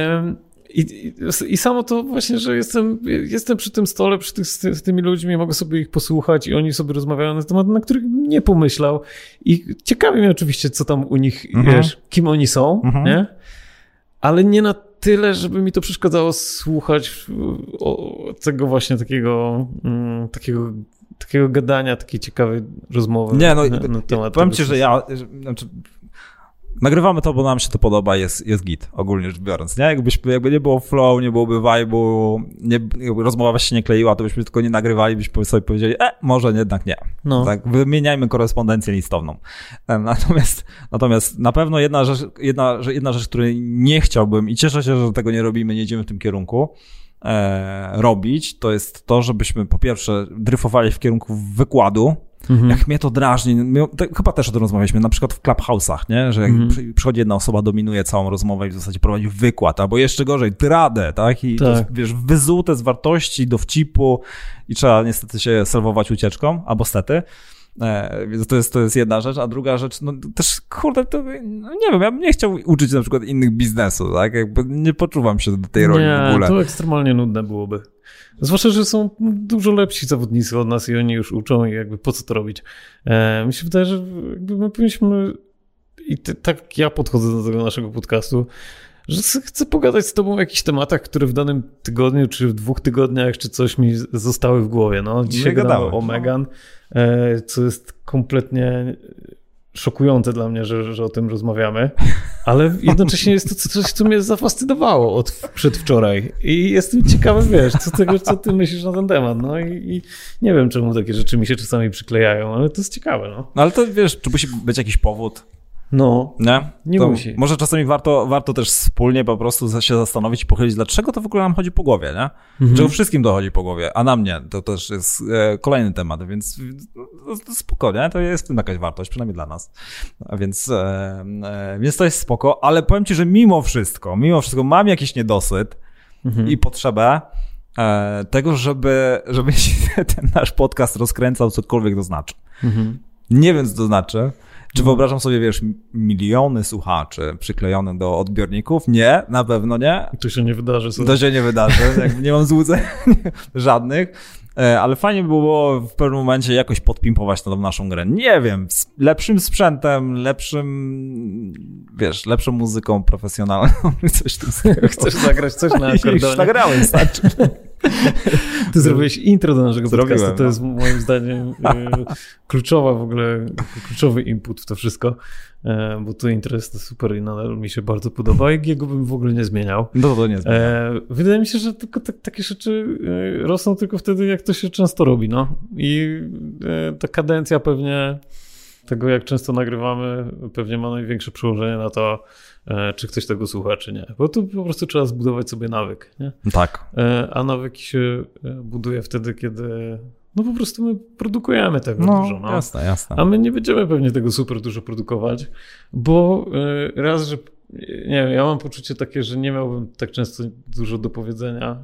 Speaker 1: i, i, I samo to właśnie, że jestem, jestem przy tym stole, przy tych, z tymi ludźmi, mogę sobie ich posłuchać i oni sobie rozmawiają na temat, na których nie pomyślał. I ciekawi mnie oczywiście, co tam u nich, mhm. wiesz, kim oni są, mhm. nie? Ale nie na tyle, żeby mi to przeszkadzało słuchać o, tego właśnie takiego, um, takiego, takiego gadania, takiej ciekawej rozmowy.
Speaker 2: Nie, no, na, na temat powiem ci, że ja... Znaczy... Nagrywamy to, bo nam się to podoba, jest, jest git, ogólnie rzecz biorąc, nie? Jakbyśmy, jakby nie było flow, nie byłoby vibe'u, nie, rozmowa się nie kleiła, to byśmy tylko nie nagrywali, byśmy sobie powiedzieli, e, może jednak nie. No. Tak, wymieniajmy korespondencję listowną. Natomiast, natomiast na pewno jedna rzecz, jedna, jedna rzecz, której nie chciałbym i cieszę się, że tego nie robimy, nie idziemy w tym kierunku, e, robić, to jest to, żebyśmy po pierwsze dryfowali w kierunku wykładu. Mhm. Jak mnie to drażni, my, to, chyba też o tym rozmawialiśmy, na przykład w Clubhouse'ach, nie? Że mhm. przy, przychodzi jedna osoba, dominuje całą rozmowę i w zasadzie prowadzi wykład, albo jeszcze gorzej, tyradę, tak? I tak. To jest, wiesz, wyzute z wartości, dowcipu i trzeba niestety się serwować ucieczką, albo stety. E, więc to jest, to jest jedna rzecz, a druga rzecz, no też, kurde, to, no nie wiem, ja bym nie chciał uczyć na przykład innych biznesu, tak? Jakby nie poczuwam się do tej roli
Speaker 1: nie,
Speaker 2: w ogóle.
Speaker 1: To ekstremalnie nudne byłoby. Zwłaszcza, że są dużo lepsi zawodnicy od nas i oni już uczą i jakby po co to robić. E, mi się wydaje, że jakby my powinniśmy, i ty, tak ja podchodzę do tego naszego podcastu, że chcę pogadać z tobą o jakichś tematach, które w danym tygodniu, czy w dwóch tygodniach, czy coś mi zostały w głowie. No, dzisiaj gadałem o Meghan, e, co jest kompletnie szokujące dla mnie, że, że o tym rozmawiamy, ale jednocześnie jest to coś, co mnie zafascynowało od przedwczoraj i jestem ciekawy, wiesz, co, tego, co ty myślisz na ten temat, no i, i nie wiem, czemu takie rzeczy mi się czasami przyklejają, ale to jest ciekawe, no.
Speaker 2: No ale to wiesz, czy musi być jakiś powód?
Speaker 1: No,
Speaker 2: nie,
Speaker 1: nie
Speaker 2: to
Speaker 1: musi.
Speaker 2: Może czasami warto, warto też wspólnie po prostu się zastanowić i pochylić, dlaczego to w ogóle nam chodzi po głowie, nie? Mhm. Czego wszystkim dochodzi po głowie, a nam nie. To też jest e, kolejny temat, więc no, spokojnie, to jest w tym jakaś wartość, przynajmniej dla nas. A więc, e, e, więc to jest spoko, ale powiem ci, że mimo wszystko, mimo wszystko mam jakiś niedosyt mhm. i potrzebę e, tego, żeby, żeby się ten nasz podcast rozkręcał, cokolwiek to znaczy. Mhm. Nie wiem, co to znaczy. Czy wyobrażam sobie, wiesz, miliony słuchaczy przyklejone do odbiorników? Nie, na pewno nie.
Speaker 1: To się nie wydarzy. Sobie.
Speaker 2: To się nie wydarzy, nie mam złudzeń żadnych, ale fajnie by było w pewnym momencie jakoś podpimpować tą naszą grę. Nie wiem, z lepszym sprzętem, lepszym, wiesz, lepszą muzyką profesjonalną, coś tu.
Speaker 1: Chcesz zagrać coś na akordeonie?
Speaker 2: Już nagrałem, starczy.
Speaker 1: Ty zrobiłeś intro do naszego Zrobiłem, podcastu, to no. jest moim zdaniem kluczowa w ogóle, kluczowy input w to wszystko, bo to intro jest super i nadal mi się bardzo podoba i jego bym w ogóle nie zmieniał.
Speaker 2: No to nie zmieniał.
Speaker 1: Wydaje mi się, że tylko t- takie rzeczy rosną tylko wtedy, jak to się często robi, no i ta kadencja pewnie tego, jak często nagrywamy, pewnie ma największe przełożenie na to, czy ktoś tego słucha, czy nie. Bo tu po prostu trzeba zbudować sobie nawyk, nie?
Speaker 2: Tak.
Speaker 1: A nawyk się buduje wtedy, kiedy no po prostu my produkujemy tego
Speaker 2: no,
Speaker 1: dużo. No.
Speaker 2: Jasne, jasne.
Speaker 1: A my nie będziemy pewnie tego super dużo produkować, bo raz, że nie wiem, ja mam poczucie takie, że nie miałbym tak często dużo do powiedzenia.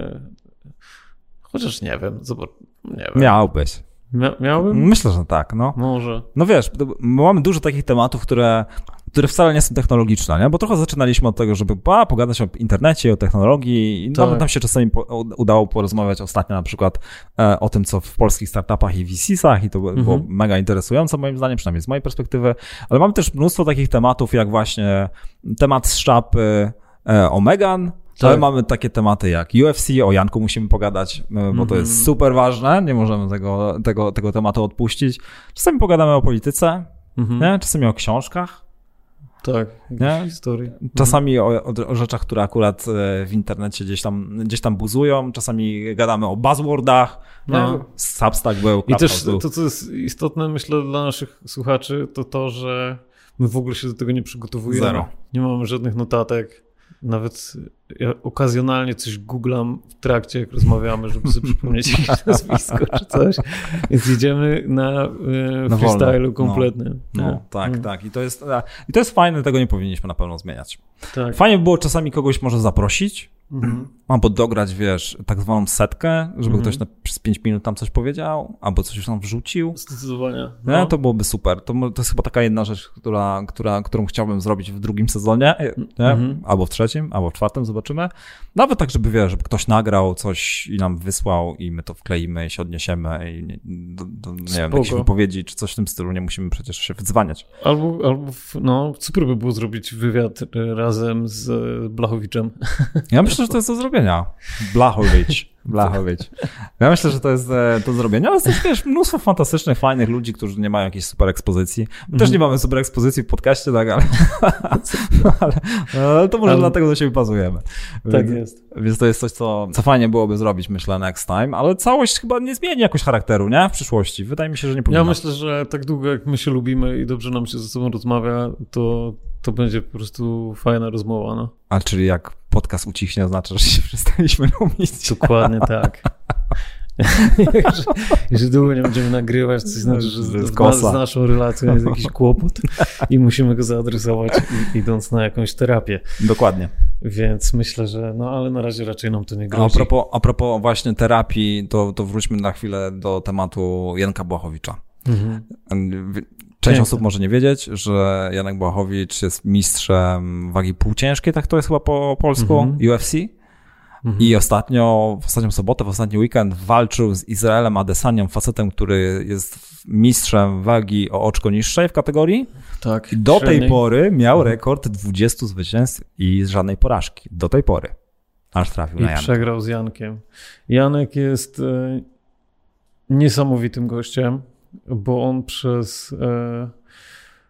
Speaker 1: Chociaż nie wiem, zobacz, nie wiem.
Speaker 2: Miałbyś.
Speaker 1: Mia- miałbym?
Speaker 2: Myślę, że tak, no.
Speaker 1: Może.
Speaker 2: No wiesz, mamy dużo takich tematów, które, które wcale nie są technologiczne, nie? Bo trochę zaczynaliśmy od tego, żeby a, pogadać o internecie, o technologii i tak. Nawet nam się czasami po, udało porozmawiać ostatnio na przykład e, o tym, co w polskich startupach i V C-sach i to mhm. było mega interesujące moim zdaniem, przynajmniej z mojej perspektywy, ale mamy też mnóstwo takich tematów, jak właśnie temat z szapy e, o Megan. Tak. Ale mamy takie tematy jak U F C, o Janku musimy pogadać, bo mm-hmm. to jest super ważne, nie możemy tego, tego, tego tematu odpuścić. Czasami pogadamy o polityce, mm-hmm. nie? Czasami o książkach.
Speaker 1: Tak,
Speaker 2: nie?
Speaker 1: historii.
Speaker 2: Czasami o, o, o rzeczach, które akurat w internecie gdzieś tam, gdzieś tam buzują, czasami gadamy o buzzwordach, no. Substack był.
Speaker 1: I też był. To, co jest istotne, myślę, dla naszych słuchaczy, to to, że my w ogóle się do tego nie przygotowujemy.
Speaker 2: Zero.
Speaker 1: Nie mamy żadnych notatek. Nawet ja okazjonalnie coś googlam w trakcie, jak rozmawiamy, żeby sobie przypomnieć jakieś nazwisko czy coś. Więc idziemy na, na freestylu kompletnym.
Speaker 2: No, no tak, no. tak. I to, jest, I to jest fajne, tego nie powinniśmy na pewno zmieniać.
Speaker 1: Tak.
Speaker 2: Fajnie by było czasami kogoś może zaprosić,
Speaker 1: mhm.
Speaker 2: albo dograć, wiesz, tak zwaną setkę, żeby
Speaker 1: mhm.
Speaker 2: ktoś na, przez pięć minut tam coś powiedział, albo coś już tam wrzucił.
Speaker 1: Zdecydowanie.
Speaker 2: No. Nie, to byłoby super. To, to jest chyba taka jedna rzecz, która, która, którą chciałbym zrobić w drugim sezonie, nie? Mhm. Albo w trzecim, albo w czwartym, zobaczymy. Nawet tak, żeby, wiesz, żeby ktoś nagrał coś i nam wysłał i my to wkleimy i się odniesiemy i nie, do, do, nie wiem, jakieś wypowiedzi czy coś w tym stylu, nie musimy przecież się wydzwaniać.
Speaker 1: Albo, albo no, super by było zrobić wywiad razem z Blachowiczem.
Speaker 2: Ja myślę, że to jest do zrobienia. Blachowicz. Blachowicz. Ja myślę, że to jest do zrobienia, ale jest też, wiesz, mnóstwo fantastycznych, fajnych ludzi, którzy nie mają jakiejś super ekspozycji. My też nie mamy super ekspozycji w podcaście, tak, ale, ale, ale to może ale... dlatego do siebie pasujemy.
Speaker 1: Tak
Speaker 2: więc,
Speaker 1: jest.
Speaker 2: Więc to jest coś, co, co fajnie byłoby zrobić, myślę, next time, ale całość chyba nie zmieni jakoś charakteru, nie? W przyszłości. Wydaje mi się, że nie powinno.
Speaker 1: Ja myślę, że tak długo jak my się lubimy i dobrze nam się ze sobą rozmawia, to, to będzie po prostu fajna rozmowa, no.
Speaker 2: A czyli jak podcast ucichnie, oznacza, że się przestaliśmy lubić.
Speaker 1: Dokładnie tak. Jeżeli długo nie będziemy nagrywać, to znaczy, że z, z naszą relacją jest jakiś kłopot i musimy go zaadresować idąc na jakąś terapię.
Speaker 2: Dokładnie.
Speaker 1: Więc myślę, że no ale na razie raczej nam to nie grozi.
Speaker 2: A propos, a propos właśnie terapii, to, to wróćmy na chwilę do tematu Janka Błachowicza. Mhm. Część Piękne. osób może nie wiedzieć, że Janek Błachowicz jest mistrzem wagi półciężkiej, tak to jest chyba po polsku, mhm. U F C. Mhm. I ostatnio, w ostatnią sobotę, w ostatni weekend walczył z Izraelem Adesanią, facetem, który jest mistrzem wagi o oczko niższej w kategorii.
Speaker 1: Tak.
Speaker 2: I do średniej. tej pory miał rekord dwudziestu zwycięstw i żadnej porażki. Do tej pory. Aż trafił
Speaker 1: I
Speaker 2: na Janka.
Speaker 1: przegrał z Jankiem. Janek jest e, niesamowitym gościem, bo on przez... E,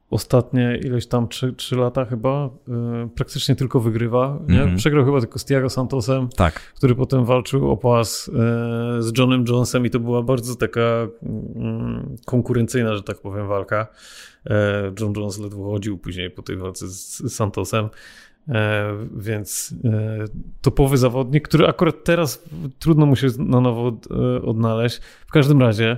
Speaker 1: ostatnie ileś tam trzy, trzy lata chyba yy, praktycznie tylko wygrywa. Nie? Mm-hmm. Przegrał chyba tylko z Thiago Santosem,
Speaker 2: tak.
Speaker 1: który potem walczył o pas yy, z Johnem Jonesem i to była bardzo taka yy, konkurencyjna, że tak powiem, walka. Yy, John Jones ledwo chodził później po tej walce z, z Santosem. E, więc e, topowy zawodnik, który akurat teraz trudno mu się na nowo od, e, odnaleźć. W każdym razie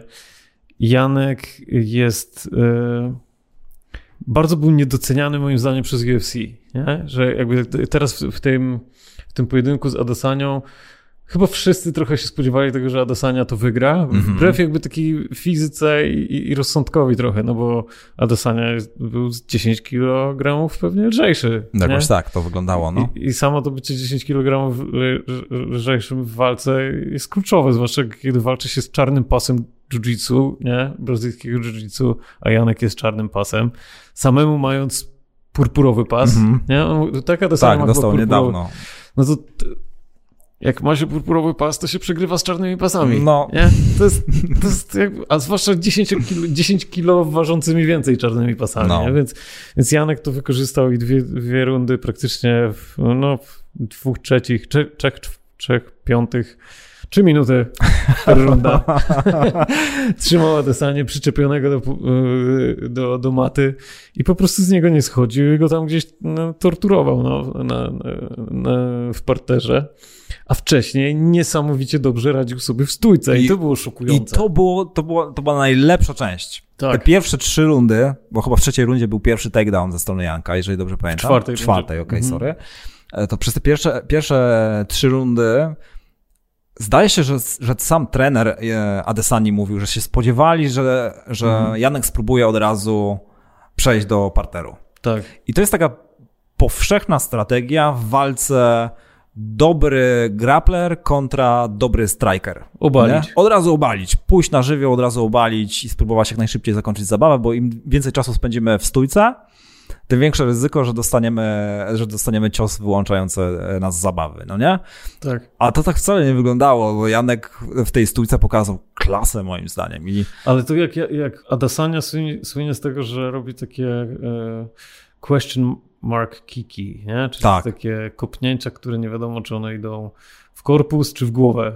Speaker 1: Janek jest e, bardzo był niedoceniany moim zdaniem przez U F C, nie? Że jakby teraz w, w, tym, w tym pojedynku z Adesanią chyba wszyscy trochę się spodziewali tego, że Adesanya to wygra, mm-hmm. wbrew jakby takiej fizyce i, i rozsądkowi trochę, no bo Adesanya jest, był z dziesięć kilogramów pewnie lżejszy.
Speaker 2: Jakoś tak to wyglądało, no.
Speaker 1: I, I samo to bycie dziesięć kilogramów lżejszym w walce jest kluczowe, zwłaszcza kiedy walczy się z czarnym pasem jiu-jitsu, nie? Brazylijskiego jiu-jitsu, a Janek jest czarnym pasem. Samemu mając purpurowy pas, mm-hmm. nie? On, tak, Adesanya
Speaker 2: tak,
Speaker 1: ma
Speaker 2: dostał niedawno.
Speaker 1: No to... Jak ma się purpurowy pas, to się przegrywa z czarnymi pasami.
Speaker 2: No.
Speaker 1: Nie? To jest, to jest jakby, a zwłaszcza dziesięć kilo, dziesięć kilo ważącymi więcej czarnymi pasami. No. Nie? Więc, więc Janek to wykorzystał i dwie, dwie rundy praktycznie w, no, w dwóch trzecich, trzech, trzech, trzech piątych, trzy minuty per runda. Trzymał Adesanię przyczepionego do, do, do maty i po prostu z niego nie schodził i go tam gdzieś no, torturował no, na, na, w parterze. A wcześniej niesamowicie dobrze radził sobie w stójce i, i to było szokujące.
Speaker 2: I to, było, to, było, to była najlepsza część.
Speaker 1: Tak.
Speaker 2: Te pierwsze trzy rundy, bo chyba w trzeciej rundzie był pierwszy takedown ze strony Janka, jeżeli dobrze pamiętam.
Speaker 1: W czwartej.
Speaker 2: W czwartej, okej, okay, mhm. sorry. To przez te pierwsze, pierwsze trzy rundy zdaje się, że, że sam trener Adesani mówił, że się spodziewali, że, że mhm. Janek spróbuje od razu przejść do parteru.
Speaker 1: Tak.
Speaker 2: I to jest taka powszechna strategia w walce dobry grappler kontra dobry striker.
Speaker 1: Obalić.
Speaker 2: Nie? Od razu obalić. Pójść na żywioł, od razu obalić i spróbować jak najszybciej zakończyć zabawę, bo im więcej czasu spędzimy w stójce, tym większe ryzyko, że dostaniemy, że dostaniemy cios wyłączający nas z zabawy, no nie?
Speaker 1: Tak.
Speaker 2: A to tak wcale nie wyglądało, bo Janek w tej stójce pokazał klasę moim zdaniem. I...
Speaker 1: Ale to jak, jak Adesanya słynie, słynie z tego, że robi takie e, question mark kiki, nie? Czyli
Speaker 2: tak.
Speaker 1: takie kopnięcia, które nie wiadomo, czy one idą w korpus, czy w głowę.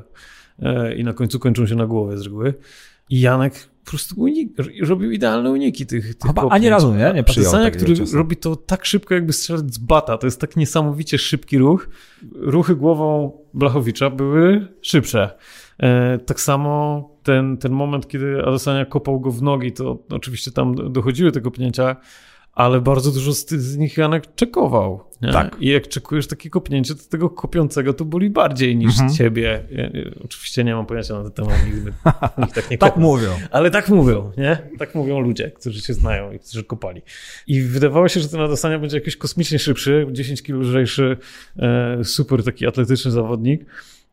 Speaker 1: E, I na końcu kończą się na głowie z reguły. I Janek po prostu unik, robił idealne uniki tych, tych kopnięć.
Speaker 2: Ani razu nie, nie przyjął.
Speaker 1: Adesanya, który czasu. robi to tak szybko, jakby strzelać z bata. To jest tak niesamowicie szybki ruch. Ruchy głową Blachowicza były szybsze. E, tak samo ten, ten moment, kiedy Adesanya kopał go w nogi, to oczywiście tam dochodziły te kopnięcia, ale bardzo dużo z, z nich Janek czekował. Nie?
Speaker 2: Tak.
Speaker 1: I jak czekujesz takie kopnięcie, to tego kopiącego to boli bardziej niż mhm. ciebie. Ja, ja, oczywiście nie mam pojęcia na ten temat, nigdy nikt tak nie kopał.
Speaker 2: Tak mówią.
Speaker 1: Ale tak mówią, nie? Tak mówią ludzie, którzy się znają i którzy kopali. I wydawało się, że ten Adesanya będzie jakiś kosmicznie szybszy, dziesięć kilo lżejszy, e, super taki atletyczny zawodnik.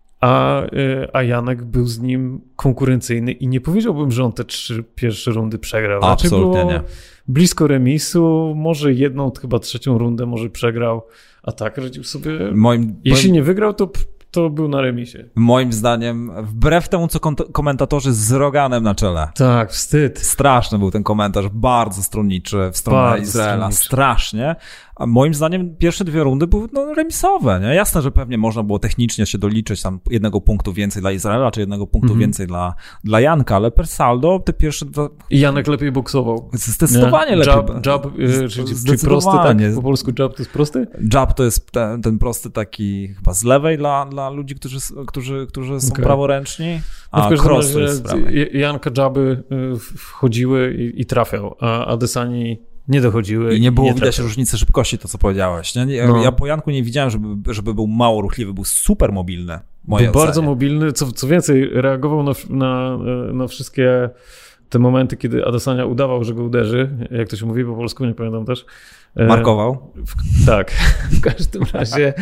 Speaker 1: A, a Janek był z nim konkurencyjny i nie powiedziałbym, że on te trzy pierwsze rundy przegrał.
Speaker 2: Absolutnie
Speaker 1: znaczy było
Speaker 2: nie.
Speaker 1: Blisko remisu, może jedną, chyba trzecią rundę może przegrał, a tak radził sobie.
Speaker 2: Moim,
Speaker 1: Jeśli
Speaker 2: moim...
Speaker 1: nie wygrał, to, to był na remisie.
Speaker 2: Moim zdaniem, wbrew temu, co komentatorzy z Roganem na czele.
Speaker 1: Tak, wstyd.
Speaker 2: Straszny był ten komentarz, bardzo stronniczy w stronę bardzo Izraela, stronniczy. Strasznie. A moim zdaniem pierwsze dwie rundy były no, remisowe. Nie? Jasne, że pewnie można było technicznie się doliczyć tam jednego punktu więcej dla Izraela, czy jednego punktu mm-hmm. więcej dla, dla Janka, ale per saldo te pierwsze dwa...
Speaker 1: I Janek lepiej boksował.
Speaker 2: Zdecydowanie nie? lepiej.
Speaker 1: Jab, jab yy, czyli, czyli prosty, tak? Po polsku jab to jest prosty?
Speaker 2: Jab to jest ten, ten prosty taki chyba z lewej dla, dla ludzi, którzy, którzy, którzy są okay. praworęczni, a
Speaker 1: no
Speaker 2: cross to jest z prawej.
Speaker 1: Janka jaby wchodziły i, i trafiał, a Adesani nie dochodziły.
Speaker 2: I nie było
Speaker 1: nie
Speaker 2: widać
Speaker 1: trafił.
Speaker 2: różnicy szybkości, to co powiedziałeś. Nie? Ja, no. ja po Janku nie widziałem, żeby, żeby był mało ruchliwy, był super mobilny. Moje
Speaker 1: był bardzo mobilny, co, co więcej, reagował na, na, na wszystkie te momenty, kiedy Adesanya udawał, że go uderzy, jak to się mówi po polsku, nie pamiętam też.
Speaker 2: Markował?
Speaker 1: W, tak, w każdym razie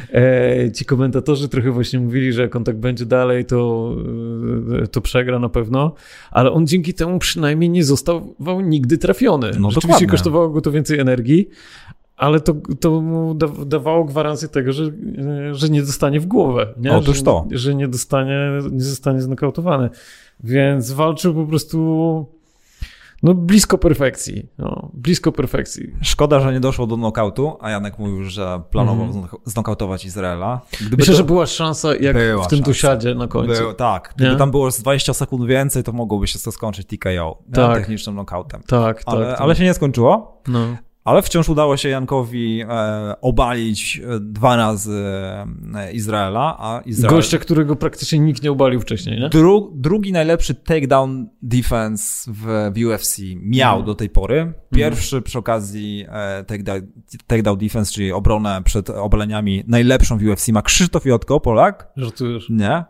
Speaker 1: e, ci komentatorzy trochę właśnie mówili, że jak on tak będzie dalej, to, to przegra na pewno, ale on dzięki temu przynajmniej nie został nigdy trafiony.
Speaker 2: No,
Speaker 1: rzeczywiście
Speaker 2: dokładnie.
Speaker 1: Kosztowało go to więcej energii, ale to, to mu da, dawało gwarancję tego, że, że nie dostanie w głowę. Nie?
Speaker 2: Otóż
Speaker 1: że,
Speaker 2: to.
Speaker 1: Że nie, dostanie, nie zostanie znokautowany. Więc walczył po prostu... No blisko perfekcji, no, blisko perfekcji.
Speaker 2: Szkoda, że nie doszło do knockoutu, a Janek mówił, że planował mm. znokautować Izraela.
Speaker 1: Gdyby Myślę, to... że była szansa jak była w tym dosiadzie na końcu.
Speaker 2: Był, tak, gdyby nie? tam było z dwadzieścia sekund więcej, to mogłoby się to skończyć T K O, tak. technicznym knockoutem.
Speaker 1: Tak,
Speaker 2: ale,
Speaker 1: tak, tak.
Speaker 2: ale się nie skończyło.
Speaker 1: No.
Speaker 2: Ale wciąż udało się Jankowi e, obalić dwa razy e, Izraela, a Izrael...
Speaker 1: Gościa, którego praktycznie nikt nie obalił wcześniej, nie?
Speaker 2: Dru, drugi najlepszy takedown defense w, w U F C miał mm. do tej pory. Pierwszy mm. przy okazji e, takedown, takedown defense, czyli obronę przed obaleniami, najlepszą w U F C ma Krzysztof Jotko, Polak.
Speaker 1: Żartujesz?
Speaker 2: Nie.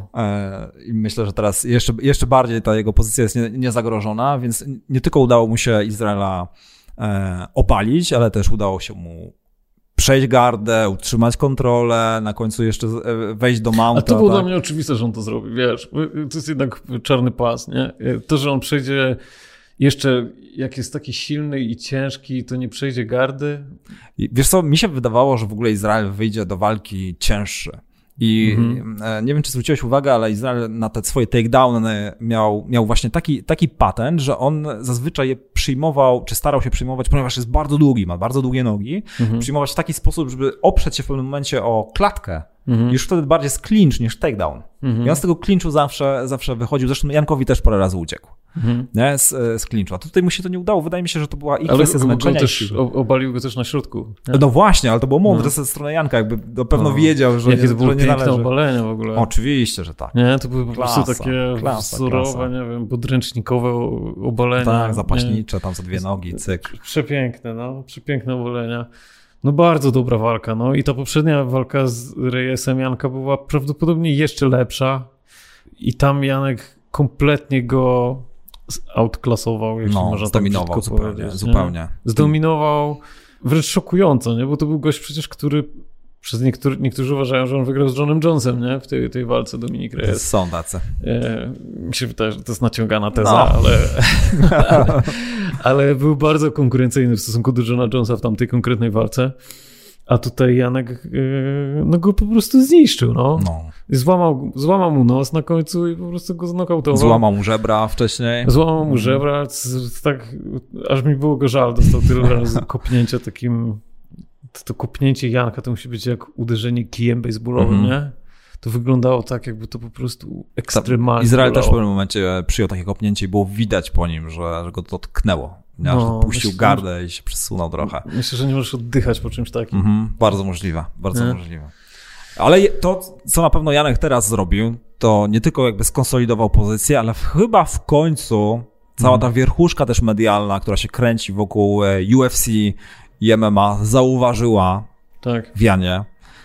Speaker 2: E, I myślę, że teraz jeszcze, jeszcze bardziej ta jego pozycja jest nie, niezagrożona, więc nie tylko udało mu się Izraela E, opalić, ale też udało się mu przejść gardę, utrzymać kontrolę, na końcu jeszcze wejść do mounta.
Speaker 1: A to było
Speaker 2: tak?
Speaker 1: dla mnie oczywiste, że on to zrobi, wiesz, to jest jednak czarny pas, nie? To, że on przejdzie jeszcze, jak jest taki silny i ciężki, to nie przejdzie gardy.
Speaker 2: I wiesz co, mi się wydawało, że w ogóle Izrael wyjdzie do walki cięższy. I mhm. nie wiem, czy zwróciłeś uwagę, ale Izrael na te swoje takedowny miał, miał właśnie taki, taki patent, że on zazwyczaj je przyjmował, czy starał się przyjmować, ponieważ jest bardzo długi, ma bardzo długie nogi, mhm. przyjmować w taki sposób, żeby oprzeć się w pewnym momencie o klatkę. Mhm. Już wtedy bardziej jest clinch niż takedown. Mhm. I on z tego clinchu zawsze, zawsze wychodził. Zresztą Jankowi też parę razy uciekł. Mhm. Nie? Z, z clinchu. A tutaj mu się to nie udało. Wydaje mi się, że to była ich
Speaker 1: ale
Speaker 2: kwestia zmęczenia.
Speaker 1: Też, obalił go też na środku. Nie?
Speaker 2: No właśnie, ale to było mądre no. ze strony Janka. Jakby na pewno no. wiedział, że
Speaker 1: Jakie
Speaker 2: nie,
Speaker 1: to było
Speaker 2: że nie
Speaker 1: piękne
Speaker 2: należy.
Speaker 1: obalenia w ogóle.
Speaker 2: Oczywiście, że tak.
Speaker 1: Nie, to były po
Speaker 2: klasa,
Speaker 1: prostu takie
Speaker 2: klasa,
Speaker 1: wzorowe,
Speaker 2: klasa.
Speaker 1: nie wiem, podręcznikowe obalenia.
Speaker 2: Tak, zapaśnicze, nie? Tam za dwie nogi, cyk.
Speaker 1: Przepiękne, no. Przepiękne obalenia. No bardzo dobra walka, no i ta poprzednia walka z Reyesem Janka była prawdopodobnie jeszcze lepsza i tam Janek kompletnie go outklasował, jeśli
Speaker 2: no,
Speaker 1: można
Speaker 2: zdominował
Speaker 1: tak
Speaker 2: zupełnie,
Speaker 1: powiedzieć.
Speaker 2: zupełnie.
Speaker 1: Zdominował wręcz szokująco, nie? Bo to był gość przecież, który przez niektóry, niektórzy uważają, że on wygrał z Johnem Jonesem, nie? W tej, tej walce Dominik Reyes.
Speaker 2: Są tacy.
Speaker 1: E, mi się wydaje, że to jest naciągana teza, no. ale, ale, ale był bardzo konkurencyjny w stosunku do Johna Jonesa w tamtej konkretnej walce. A tutaj Janek e, no go po prostu zniszczył, no.
Speaker 2: no.
Speaker 1: Złamał, złamał mu nos na końcu i po prostu go znokautował.
Speaker 2: Złamał mu żebra wcześniej.
Speaker 1: Złamał mu żebra, tak, aż mi było go żal. Dostał tyle razy kopnięcia takim... To, to kopnięcie Janka to musi być jak uderzenie kijem baseballowym, mm-hmm. nie? To wyglądało tak, jakby to po prostu ekstremalnie
Speaker 2: Izrael
Speaker 1: bolało.
Speaker 2: też w pewnym momencie przyjął takie kopnięcie i było widać po nim, że, że go to tknęło. Nie? No, że puścił myślę, gardę i się przesunął trochę.
Speaker 1: Myślę, że nie możesz oddychać po czymś takim.
Speaker 2: Mm-hmm. Bardzo możliwe, bardzo nie? możliwe. Ale to, co na pewno Janek teraz zrobił, to nie tylko jakby skonsolidował pozycję, ale chyba w końcu cała ta wierchuszka też medialna, która się kręci wokół U F C i M M A, zauważyła
Speaker 1: tak.
Speaker 2: w Janie,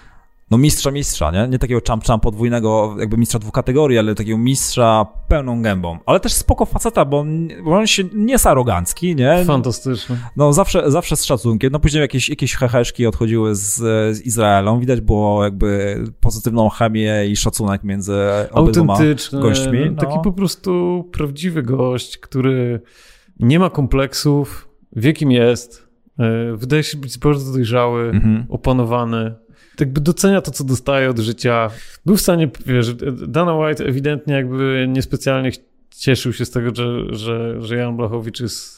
Speaker 2: no mistrza mistrza, nie? Nie takiego champ-champ podwójnego, jakby mistrza dwóch kategorii, ale takiego mistrza pełną gębą. Ale też spoko faceta, bo on, bo on się nie jest arogancki, nie?
Speaker 1: Fantastyczny.
Speaker 2: No zawsze, zawsze z szacunkiem. No później jakieś, jakieś heheszki odchodziły z, z Izraelem. Widać było jakby pozytywną chemię i szacunek między obydwoma gośćmi. No.
Speaker 1: Taki po prostu prawdziwy gość, który nie ma kompleksów, wie kim jest, wydaje się być bardzo dojrzały, mhm. opanowany. Jakby docenia to, co dostaje od życia. Był w stanie, wiesz, Dana White ewidentnie jakby niespecjalnie cieszył się z tego, że, że, że Jan Blachowicz jest,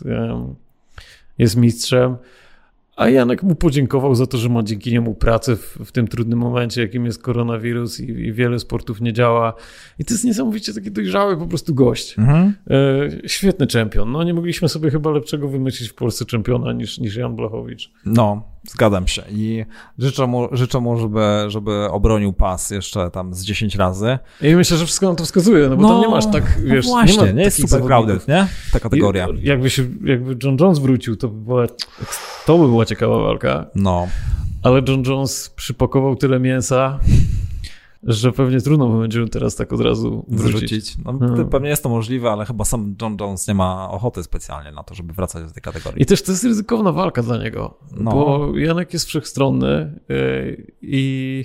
Speaker 1: jest mistrzem, a Janek mu podziękował za to, że ma dzięki niemu pracę w, w tym trudnym momencie, jakim jest koronawirus i, i wiele sportów nie działa. I to jest niesamowicie taki dojrzały po prostu gość. Mhm. E, świetny czempion. No nie mogliśmy sobie chyba lepszego wymyślić w Polsce czempiona niż, niż Jan Blachowicz.
Speaker 2: No, zgadzam się i życzę mu, życzę mu żeby, żeby obronił pas jeszcze tam z dziesięć razy.
Speaker 1: I myślę, że wszystko na to wskazuje, no bo
Speaker 2: no,
Speaker 1: tam nie masz tak, wiesz,
Speaker 2: no właśnie,
Speaker 1: nie, ma
Speaker 2: nie jest super crowded, nie? Ta kategoria.
Speaker 1: I, jakby się, jakby John Jones wrócił, to by była, to by była ciekawa walka.
Speaker 2: No.
Speaker 1: Ale John Jones przypakował tyle mięsa, że pewnie trudno by będzie teraz tak od razu wrócić. wrócić.
Speaker 2: No, hmm. Pewnie jest to możliwe, ale chyba sam John Jones nie ma ochoty specjalnie na to, żeby wracać do tej kategorii.
Speaker 1: I też to jest ryzykowna walka dla niego, no. bo Janek jest wszechstronny yy, i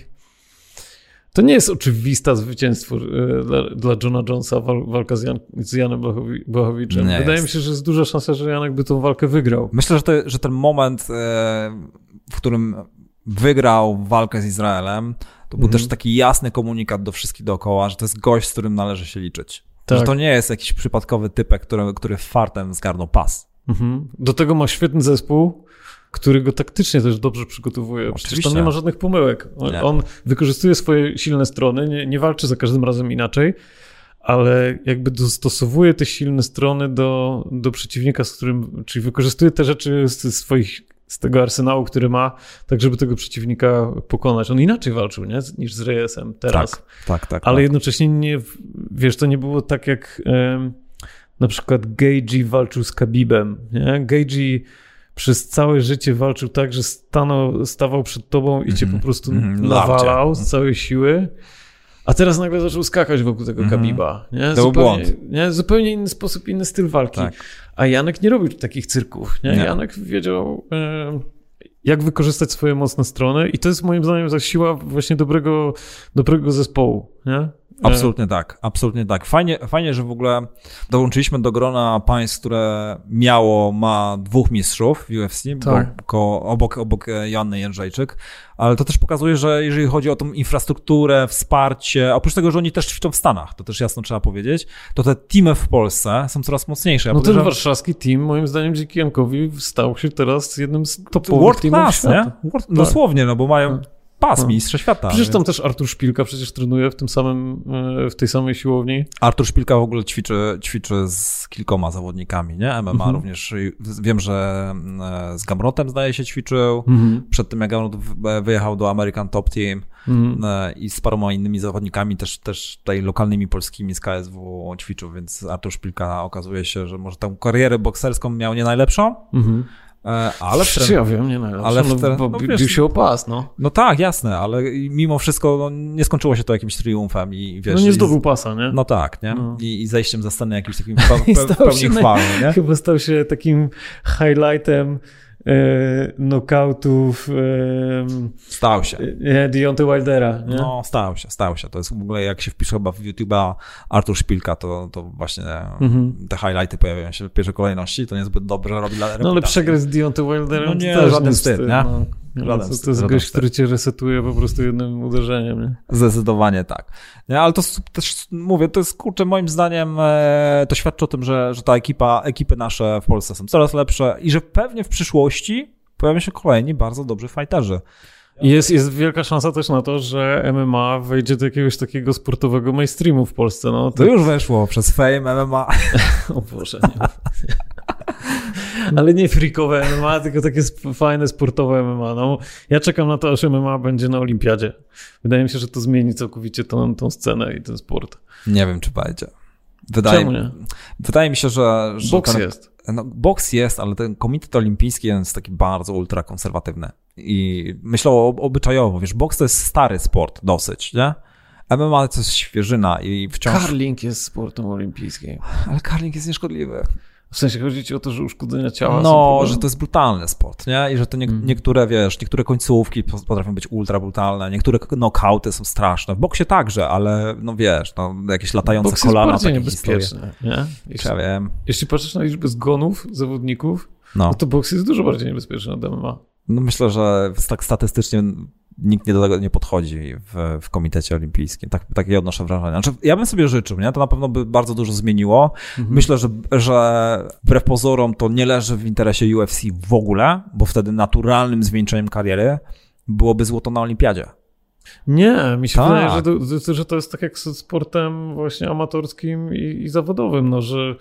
Speaker 1: to nie jest oczywista zwycięstwo yy, dla, dla Johna Jonesa wal, walka z, Jan, z Janem Blachowi, Blachowiczem. Nie Wydaje jest. mi się, że jest duża szansa, że Janek by tą walkę wygrał.
Speaker 2: Myślę, że, to, że ten moment, yy, w którym wygrał walkę z Izraelem, to był mhm. też taki jasny komunikat do wszystkich dookoła, że to jest gość, z którym należy się liczyć. Tak. Że to nie jest jakiś przypadkowy typek, który, który fartem zgarnął pas.
Speaker 1: Mhm. Do tego ma świetny zespół, który go taktycznie też dobrze przygotowuje. Oczywiście. Przecież tam nie ma żadnych pomyłek. On, on wykorzystuje swoje silne strony, nie, nie walczy za każdym razem inaczej, ale jakby dostosowuje te silne strony do, do przeciwnika, z którym, czyli wykorzystuje te rzeczy z swoich, z tego arsenału, który ma, tak żeby tego przeciwnika pokonać. On inaczej walczył, nie? Niż z Reyesem teraz.
Speaker 2: Tak, tak, tak.
Speaker 1: Ale
Speaker 2: tak.
Speaker 1: jednocześnie nie, wiesz, to nie było tak jak um, na przykład Gaethje walczył z Khabibem, nie? Gaethje przez całe życie walczył tak, że stanął, stawał przed tobą i cię mm-hmm. po prostu mm-hmm. nawalał z całej siły. A teraz nagle zaczął skakać wokół tego Khabiba. Nie?
Speaker 2: To był
Speaker 1: zupełnie,
Speaker 2: błąd.
Speaker 1: Nie? Zupełnie inny sposób, inny styl walki.
Speaker 2: Tak.
Speaker 1: A Janek nie robił takich cyrków. Nie?
Speaker 2: Nie.
Speaker 1: Janek wiedział, e, jak wykorzystać swoje mocne strony i to jest moim zdaniem za siła właśnie dobrego, dobrego zespołu. Nie?
Speaker 2: Absolutnie tak, absolutnie tak. Fajnie, fajnie, że w ogóle dołączyliśmy do grona państw, które miało, ma dwóch mistrzów w U F C,
Speaker 1: tak.
Speaker 2: bo, obok, obok Joanny Jędrzejczyk, ale to też pokazuje, że jeżeli chodzi o tą infrastrukturę, wsparcie, oprócz tego, że oni też ćwiczą w Stanach, to też jasno trzeba powiedzieć, to te teamy w Polsce są coraz mocniejsze. Ja
Speaker 1: no
Speaker 2: podejrzewam...
Speaker 1: ten warszawski team, moim zdaniem, dzięki Jankowi stał się teraz jednym z topowych
Speaker 2: World
Speaker 1: teamów
Speaker 2: class,
Speaker 1: świata.
Speaker 2: nie? World, dosłownie, no bo mają... Pas mistrza świata.
Speaker 1: Przecież tam też Artur Szpilka przecież trenuje w tym samym, w tej samej siłowni.
Speaker 2: Artur Szpilka w ogóle ćwiczy, ćwiczy z kilkoma zawodnikami, nie? M M A mhm. również. Wiem, że z Gamrotem zdaje się ćwiczył. Mhm. Przed tym jak Gamrot wyjechał do American Top Team mhm. i z paroma innymi zawodnikami też, też tutaj lokalnymi polskimi z K S W ćwiczył, więc Artur Szpilka okazuje się, że może tę karierę bokserską miał nie najlepszą. Mhm. Ale w
Speaker 1: ten... Ja wiem, nie najlepsze, ale w ten... no, bo no, bił się o pas, no.
Speaker 2: No tak, jasne, ale mimo wszystko no, nie skończyło się to jakimś triumfem i wiesz...
Speaker 1: No nie zdobył pasa, nie?
Speaker 2: No tak, nie? No. I, I zejściem za scenę jakimś takim pe- pe- pełni chwały, nie?
Speaker 1: Chyba stał się takim highlightem e, knockoutów e,
Speaker 2: stał się.
Speaker 1: E, Deontay Wildera, nie?
Speaker 2: No, stał się, stał się. To jest w ogóle, jak się wpisze chyba w YouTube'a Artur Szpilka, to, to właśnie mhm. te highlighty pojawiają się w pierwszej kolejności, to niezbyt dobrze robi dla reputacji.
Speaker 1: No ale przegrać z Deontay Wilderem
Speaker 2: no nie,
Speaker 1: to też
Speaker 2: żaden wstyd, nie?
Speaker 1: No. Żaden to, to jest gość, który cię resetuje po prostu jednym uderzeniem, nie?
Speaker 2: Zdecydowanie tak. Nie, ale to też mówię, to jest kurczę, moim zdaniem e, to świadczy o tym, że, że ta ekipa, ekipy nasze w Polsce są coraz lepsze i że pewnie w przyszłości pojawią się kolejni bardzo dobrzy fighterzy.
Speaker 1: Jest, jest wielka szansa też na to, że M M A wejdzie do jakiegoś takiego sportowego mainstreamu w Polsce. No,
Speaker 2: to... to już weszło przez Fame M M A.
Speaker 1: O Boże, nie. Ale nie freakowe M M A, tylko takie fajne sportowe M M A. No, ja czekam na to, aż M M A będzie na olimpiadzie. Wydaje mi się, że to zmieni całkowicie tą, tą scenę i ten sport.
Speaker 2: Nie wiem, czy będzie. Wydaje,
Speaker 1: Czemu nie?
Speaker 2: Wydaje mi się, że... że
Speaker 1: boks ten, jest.
Speaker 2: No, boks jest, ale ten komitet olimpijski jest taki bardzo ultrakonserwatywny. I myślę obyczajowo, wiesz, boks to jest stary sport dosyć, nie? M M A to jest świeżyna i wciąż...
Speaker 1: Curling jest sportem olimpijskim.
Speaker 2: Ale curling jest nieszkodliwy.
Speaker 1: W sensie chodzi ci o to, że uszkodzenia ciała
Speaker 2: No,
Speaker 1: są
Speaker 2: że to jest brutalny sport, nie? I że to nie, mm. niektóre, wiesz, niektóre końcówki potrafią być ultra brutalne, niektóre knockouty są straszne. W boksie także, ale no wiesz, no, jakieś latające
Speaker 1: boks
Speaker 2: kolana.
Speaker 1: Boks jest bardziej niebezpieczny, nie? Jeśli,
Speaker 2: ja wiem.
Speaker 1: Jeśli patrzysz na liczbę zgonów zawodników, no. no to boks jest dużo bardziej niebezpieczny od M M A.
Speaker 2: No myślę, że tak statystycznie nikt nie do tego nie podchodzi w, w komitecie olimpijskim. Tak, takie odnoszę wrażenie. Znaczy, ja bym sobie życzył, nie? To na pewno by bardzo dużo zmieniło. Mhm. Myślę, że, że wbrew pozorom to nie leży w interesie U F C w ogóle, bo wtedy naturalnym zwieńczeniem kariery byłoby złoto na olimpiadzie.
Speaker 1: Nie, mi się
Speaker 2: tak.
Speaker 1: wydaje, że to, że to jest tak jak z sportem właśnie amatorskim i, i zawodowym, no, że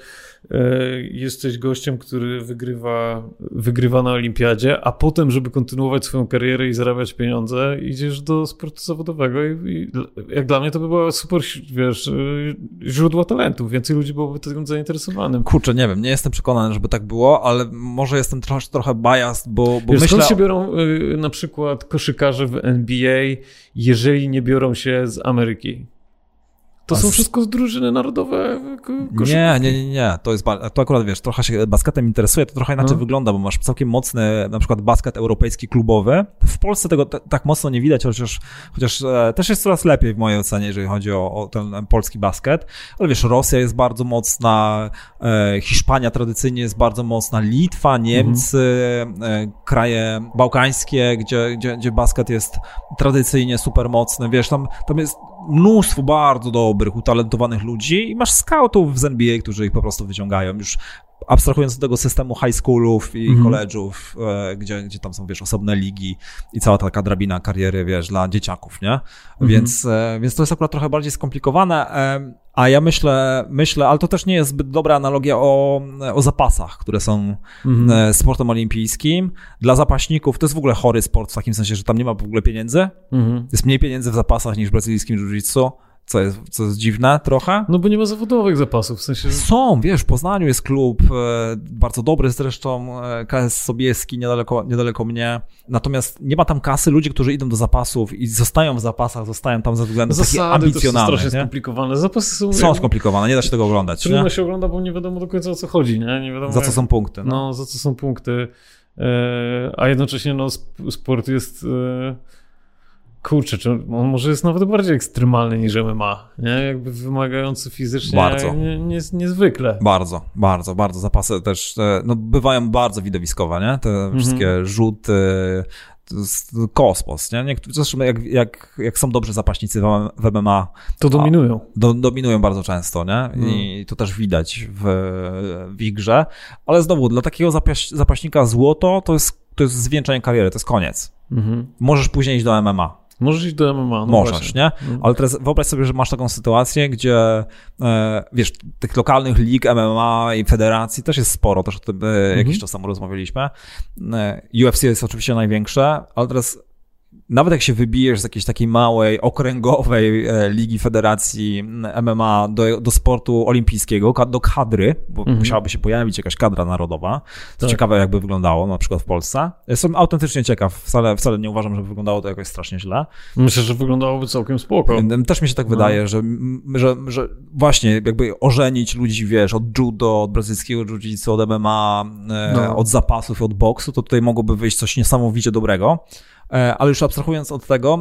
Speaker 1: e, jesteś gościem, który wygrywa, wygrywa na olimpiadzie, a potem, żeby kontynuować swoją karierę i zarabiać pieniądze, idziesz do sportu zawodowego i, i jak dla mnie to by było super, wiesz, źródło talentów. Więcej ludzi byłoby tym zainteresowanym.
Speaker 2: Kurczę, nie wiem, nie jestem przekonany, żeby tak było, ale może jestem trochę, trochę biased, bo, bo
Speaker 1: wiesz,
Speaker 2: myślę...
Speaker 1: Skąd się biorą y, na przykład koszykarze w N B A, jeżeli nie biorą się z Ameryki? To są wszystko drużyny narodowe koszykówki.
Speaker 2: Nie, nie, nie, nie. To jest, to akurat wiesz, trochę się basketem interesuje, to trochę inaczej no. wygląda, bo masz całkiem mocny na przykład basket europejski klubowy. W Polsce tego t- tak mocno nie widać, chociaż, chociaż e, też jest coraz lepiej w mojej ocenie, jeżeli chodzi o, o ten polski basket. Ale wiesz, Rosja jest bardzo mocna, e, Hiszpania tradycyjnie jest bardzo mocna, Litwa, Niemcy, mhm. e, kraje bałkańskie, gdzie, gdzie, gdzie basket jest tradycyjnie super mocny. Wiesz, tam, tam jest mnóstwo bardzo dobrych, utalentowanych ludzi i masz scoutów z N B A, którzy ich po prostu wyciągają. Już abstrahując od tego systemu high schoolów i mm. college'ów, e, gdzie, gdzie tam są, wiesz, osobne ligi i cała taka drabina kariery, wiesz, dla dzieciaków, nie? Mm. Więc, e, więc to jest akurat trochę bardziej skomplikowane, e, a ja myślę, myślę, ale to też nie jest zbyt dobra analogia o, o zapasach, które są mm. e, sportem olimpijskim. Dla zapaśników to jest w ogóle chory sport w takim sensie, że tam nie ma w ogóle pieniędzy. Mm. Jest mniej pieniędzy w zapasach niż w brazylijskim jiu-jitsu. Co jest, co jest dziwne trochę.
Speaker 1: No bo nie ma zawodowych zapasów, w sensie...
Speaker 2: Są, wiesz, w Poznaniu jest klub, e, bardzo dobry zresztą, e, K S Sobieski, niedaleko, niedaleko mnie. Natomiast nie ma tam kasy, ludzie, którzy idą do zapasów i zostają w zapasach, zostają tam ze względów takich ambicjonalnych.
Speaker 1: Zasady to są strasznie skomplikowane. Zapasy są...
Speaker 2: Są skomplikowane, nie da się tego oglądać.
Speaker 1: Trudno
Speaker 2: nie?
Speaker 1: się ogląda, bo nie wiadomo do końca o co chodzi, nie? Nie wiadomo
Speaker 2: za co
Speaker 1: jak...
Speaker 2: są punkty.
Speaker 1: No. no, za co są punkty. E, a jednocześnie no, sport jest... E... Kurczę, czy on może jest nawet bardziej ekstremalny niż M M A, nie? Jakby wymagający fizycznie
Speaker 2: bardzo.
Speaker 1: Nie, nie, niezwykle.
Speaker 2: Bardzo, bardzo, bardzo. Zapasy też no, bywają bardzo widowiskowe, nie? Te mm-hmm. wszystkie rzuty, to jest kosmos, nie? Niektórzy, zresztą jak, jak, jak są dobrzy zapaśnicy w M M A,
Speaker 1: to dominują.
Speaker 2: Do, dominują bardzo często, nie? Mm. I to też widać w, w ich grze. Ale znowu, dla takiego zapaś, zapaśnika złoto to jest, to jest zwieńczenie kariery, to jest koniec. Mm-hmm. Możesz później iść do M M A.
Speaker 1: Możesz iść do M M A. No
Speaker 2: Możesz,
Speaker 1: właśnie.
Speaker 2: nie? Ale teraz wyobraź sobie, że masz taką sytuację, gdzie e, wiesz, tych lokalnych lig M M A i federacji też jest sporo, też o tym e, jakiś czas temu rozmawialiśmy. E, U F C jest oczywiście największe, ale teraz nawet jak się wybijesz z jakiejś takiej małej, okręgowej e, ligi federacji M M A do, do sportu olimpijskiego, do kadry, bo mhm. musiałaby się pojawić jakaś kadra narodowa. To tak. Ciekawe, jakby wyglądało na przykład w Polsce. Jestem autentycznie ciekaw, wcale, wcale nie uważam, że wyglądało to jakoś strasznie źle.
Speaker 1: Myślę, że wyglądało całkiem spoko.
Speaker 2: Też mi się tak no. wydaje, że, że, że właśnie jakby ożenić ludzi, wiesz, od judo, od brazylijskiego jiu-jitsu, od M M A, no. od zapasów, od boksu, to tutaj mogłoby wyjść coś niesamowicie dobrego. Ale już abstrahując od tego,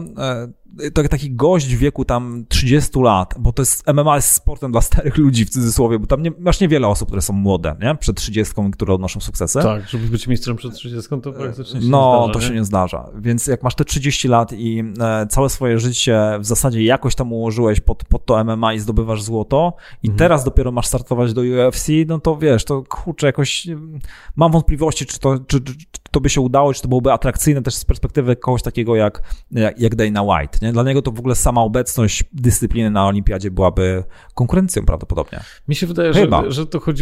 Speaker 2: to taki gość w wieku tam trzydziestu lat, bo to jest, M M A jest sportem dla starych ludzi w cudzysłowie, bo tam nie, masz niewiele osób, które są młode, nie? Przed trzydziestką, które odnoszą sukcesy.
Speaker 1: Tak, żeby być mistrzem przed trzydziestką, to praktycznie się
Speaker 2: no,
Speaker 1: nie zdarza.
Speaker 2: No, to
Speaker 1: nie?
Speaker 2: się nie zdarza. Więc jak masz te trzydzieści lat i e, całe swoje życie w zasadzie jakoś tam ułożyłeś pod, pod to M M A i zdobywasz złoto i mhm. teraz dopiero masz startować do U F C, no to wiesz, to kurczę, jakoś mam wątpliwości, czy to, czy, czy, czy to by się udało, czy to byłoby atrakcyjne też z perspektywy kogoś takiego jak, jak, jak Dana White, nie? Dla niego to w ogóle sama obecność dyscypliny na olimpiadzie byłaby konkurencją prawdopodobnie.
Speaker 1: Mi się wydaje, że, że to chodzi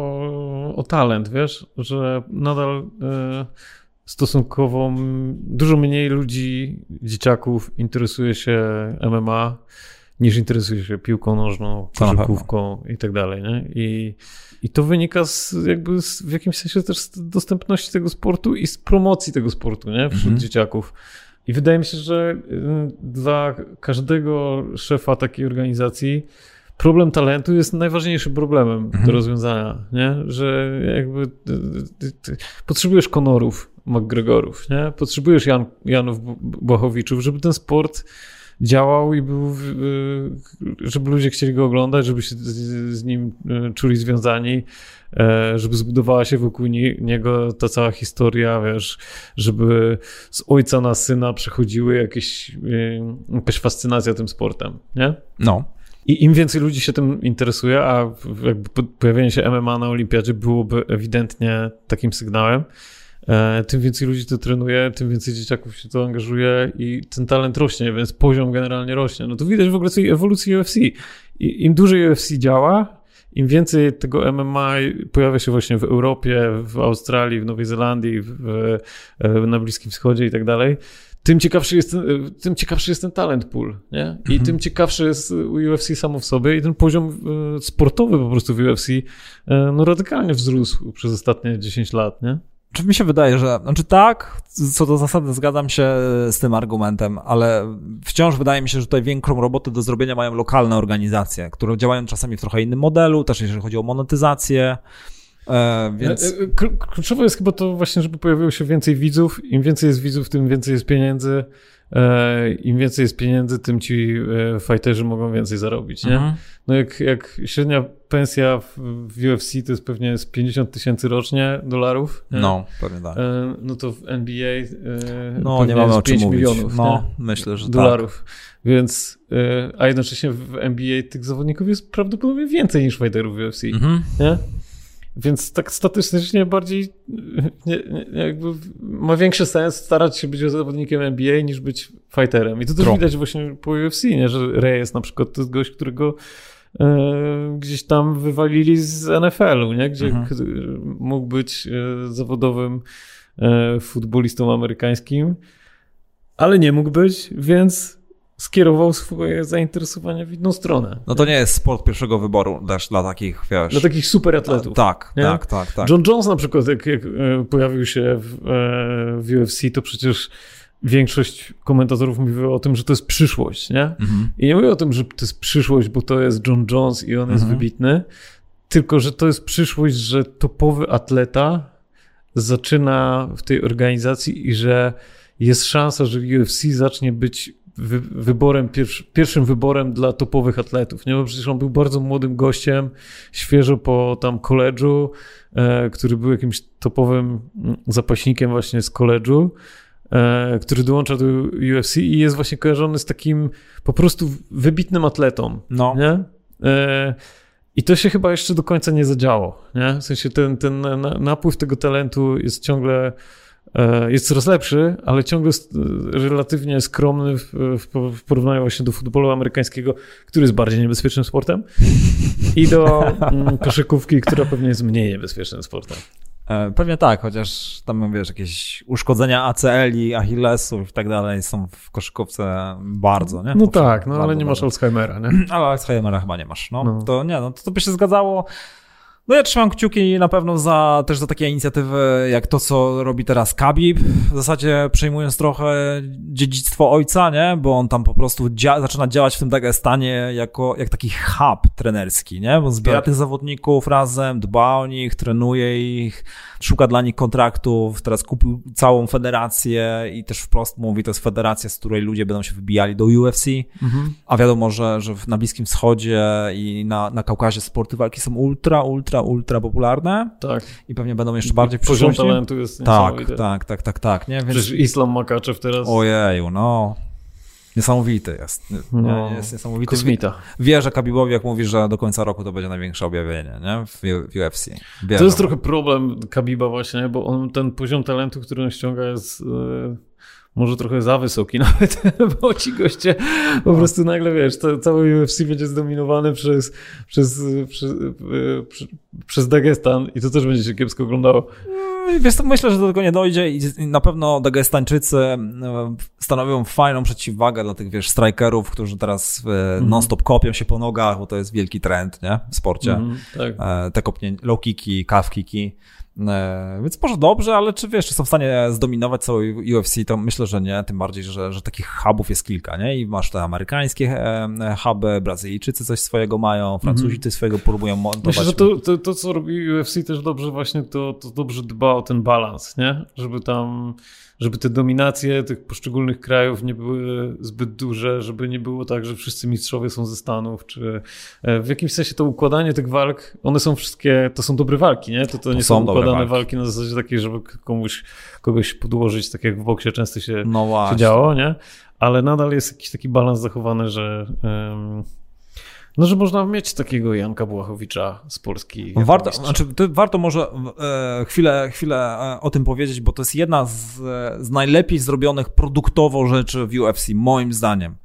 Speaker 1: o, o talent, wiesz, że nadal e, stosunkowo dużo mniej ludzi, dzieciaków interesuje się M M A niż interesuje się piłką nożną, koszykówką i tak dalej, nie? I, i to wynika z, jakby z, w jakimś sensie też z dostępności tego sportu i z promocji tego sportu, nie? Wśród mhm. dzieciaków. I wydaje mi się, że dla każdego szefa takiej organizacji problem talentu jest najważniejszym problemem mhm. do rozwiązania, nie? Że jakby ty, ty, potrzebujesz Conorów, McGregorów, nie? Potrzebujesz Jan, Janów Błachowiczów, żeby ten sport działał i był, żeby ludzie chcieli go oglądać, żeby się z, z nim czuli związani, żeby zbudowała się wokół niego ta cała historia, wiesz, żeby z ojca na syna przechodziły jakieś, jakaś fascynacja tym sportem, nie?
Speaker 2: No.
Speaker 1: I im więcej ludzi się tym interesuje, a jakby pojawienie się M M A na olimpiadzie byłoby ewidentnie takim sygnałem, tym więcej ludzi to trenuje, tym więcej dzieciaków się to angażuje i ten talent rośnie, więc poziom generalnie rośnie. No to widać w ogóle tej ewolucji U F C. I im dłużej U F C działa, im więcej tego M M A pojawia się właśnie w Europie, w Australii, w Nowej Zelandii, w, w, na Bliskim Wschodzie i tak dalej, tym ciekawszy jest ten, tym ciekawszy jest ten talent pool, nie? I mhm. tym ciekawszy jest U F C samo w sobie i ten poziom sportowy po prostu w U F C no radykalnie wzrósł przez ostatnie dziesięć lat, nie?
Speaker 2: Czy mi się wydaje, że, znaczy tak, co do zasady zgadzam się z tym argumentem, ale wciąż wydaje mi się, że tutaj większą robotę do zrobienia mają lokalne organizacje, które działają czasami w trochę innym modelu, też jeżeli chodzi o monetyzację, e, więc...
Speaker 1: Kluczowe jest chyba to właśnie, żeby pojawiło się więcej widzów, im więcej jest widzów, tym więcej jest pieniędzy e, im więcej jest pieniędzy, tym ci e, fighterzy mogą więcej zarobić, nie? Mhm. No jak, jak średnia pensja w, w U F C to jest pewnie z pięćdziesiąt tysięcy rocznie dolarów. Nie?
Speaker 2: No, pewnie tak.
Speaker 1: E, no to w N B A e,
Speaker 2: no, nie mamy o czym mówić.
Speaker 1: Milionów,
Speaker 2: no, nie? myślę, że
Speaker 1: dolarów.
Speaker 2: Tak.
Speaker 1: Więc, e, a jednocześnie w N B A tych zawodników jest prawdopodobnie więcej niż fighterów w U F C, mhm. nie? Więc tak statystycznie bardziej nie, nie, jakby ma większy sens starać się być zawodnikiem N B A niż być fighterem. I to też Tro. widać właśnie po U F C, nie? Że Reyes na przykład to jest gość, którego e, gdzieś tam wywalili z N F L-u, nie? Gdzie mhm. mógł być e, zawodowym e, futbolistą amerykańskim, ale nie mógł być, więc skierował swoje zainteresowania w inną stronę.
Speaker 2: No to nie jest sport pierwszego wyboru też dla takich, wiesz...
Speaker 1: Dla takich super atletów.
Speaker 2: A, tak, nie? tak, tak, tak.
Speaker 1: John Jones na przykład, jak, jak pojawił się w, w U F C, to przecież większość komentatorów mówiła o tym, że to jest przyszłość, nie? Mhm. I nie mówię o tym, że to jest przyszłość, bo to jest John Jones i on mhm. jest wybitny, tylko że to jest przyszłość, że topowy atleta zaczyna w tej organizacji i że jest szansa, że U F C zacznie być wy, wyborem, pierwszy, pierwszym wyborem dla topowych atletów, nie? Bo przecież on był bardzo młodym gościem, świeżo po tam koledżu, e, który był jakimś topowym zapaśnikiem właśnie z koledżu, e, który dołącza do U F C i jest właśnie kojarzony z takim po prostu wybitnym atletą,
Speaker 2: no.
Speaker 1: nie? E, I to się chyba jeszcze do końca nie zadziało, nie? W sensie ten, ten napływ tego talentu jest ciągle jest coraz lepszy, ale ciągle relatywnie skromny w, w porównaniu właśnie do futbolu amerykańskiego, który jest bardziej niebezpiecznym sportem, i do koszykówki, która pewnie jest mniej niebezpiecznym sportem.
Speaker 2: Pewnie tak, chociaż tam, wiesz, jakieś uszkodzenia A C L-i, Achillesów i tak dalej są w koszykówce bardzo, nie?
Speaker 1: No tak, no ale nie masz Alzheimera, nie?
Speaker 2: Ale Alzheimera chyba nie masz, no. no. To nie, no to, to by się zgadzało. No ja trzymam kciuki na pewno za, też za takie inicjatywy jak to, co robi teraz Khabib, w zasadzie przejmując trochę dziedzictwo ojca, nie? Bo on tam po prostu dzia- zaczyna działać w tym Dagestanie jako, jak taki hub trenerski, nie? Bo zbiera tak. tych zawodników razem, dba o nich, trenuje ich, szuka dla nich kontraktów, teraz kupił całą federację i też wprost mówi, to jest federacja, z której ludzie będą się wybijali do U F C, mhm. a wiadomo, że, że na Bliskim Wschodzie i na, na Kaukazie sporty walki są ultra, ultra ultra popularne.
Speaker 1: Tak.
Speaker 2: I pewnie będą jeszcze bardziej w przyszłości.
Speaker 1: Poziom talentu jest
Speaker 2: tak, tak, tak, tak, tak, nie? Więc...
Speaker 1: Przecież Islam Makaczew teraz...
Speaker 2: Ojeju, no. Niesamowity jest.
Speaker 1: No,
Speaker 2: jest niesamowity.
Speaker 1: Kosmita.
Speaker 2: Wierzę Khabibowi, jak mówi, że do końca roku to będzie największe objawienie, nie? W, w U F C. Wierzę.
Speaker 1: To jest trochę problem Khabiba właśnie, bo on, ten poziom talentu, który on ściąga, jest... Yy... może trochę za wysoki nawet, bo ci goście po no. prostu nagle, wiesz, to, cały U F C będzie zdominowany przez, przez, przez, przez, przez Dagestan i to też będzie się kiepsko oglądało.
Speaker 2: Wiesz, myślę, że do tego nie dojdzie i na pewno Dagestańczycy stanowią fajną przeciwwagę dla tych, wiesz, strikerów, którzy teraz mm. non-stop kopią się po nogach, bo to jest wielki trend, nie? W sporcie. Mm, tak. Te kopnięcia, low kicki, calf kicki. Więc może dobrze, ale czy wiesz, czy są w stanie zdominować cały U F C, to myślę, że nie, tym bardziej, że, że takich hubów jest kilka, nie? I masz te amerykańskie huby, Brazylijczycy coś swojego mają, Francuzi coś swojego próbują montować.
Speaker 1: Myślę, że to, to, to co robi U F C też dobrze właśnie, to, to dobrze dba o ten balans, nie? Żeby tam, żeby te dominacje tych poszczególnych krajów nie były zbyt duże, żeby nie było tak, że wszyscy mistrzowie są ze Stanów, czy w jakimś sensie to układanie tych walk, one są wszystkie, to są dobre walki, nie? To, to nie to są, są układane walki. walki na zasadzie takiej, żeby komuś, kogoś podłożyć, tak jak w boksie często się,
Speaker 2: no
Speaker 1: się działo, nie? Ale nadal jest jakiś taki balans zachowany, że um, no, że można mieć takiego Janka Błachowicza z Polski.
Speaker 2: Warto, znaczy, warto może e, chwilę, chwilę o tym powiedzieć, bo to jest jedna z, z najlepiej zrobionych produktowo rzeczy w U F C, moim zdaniem.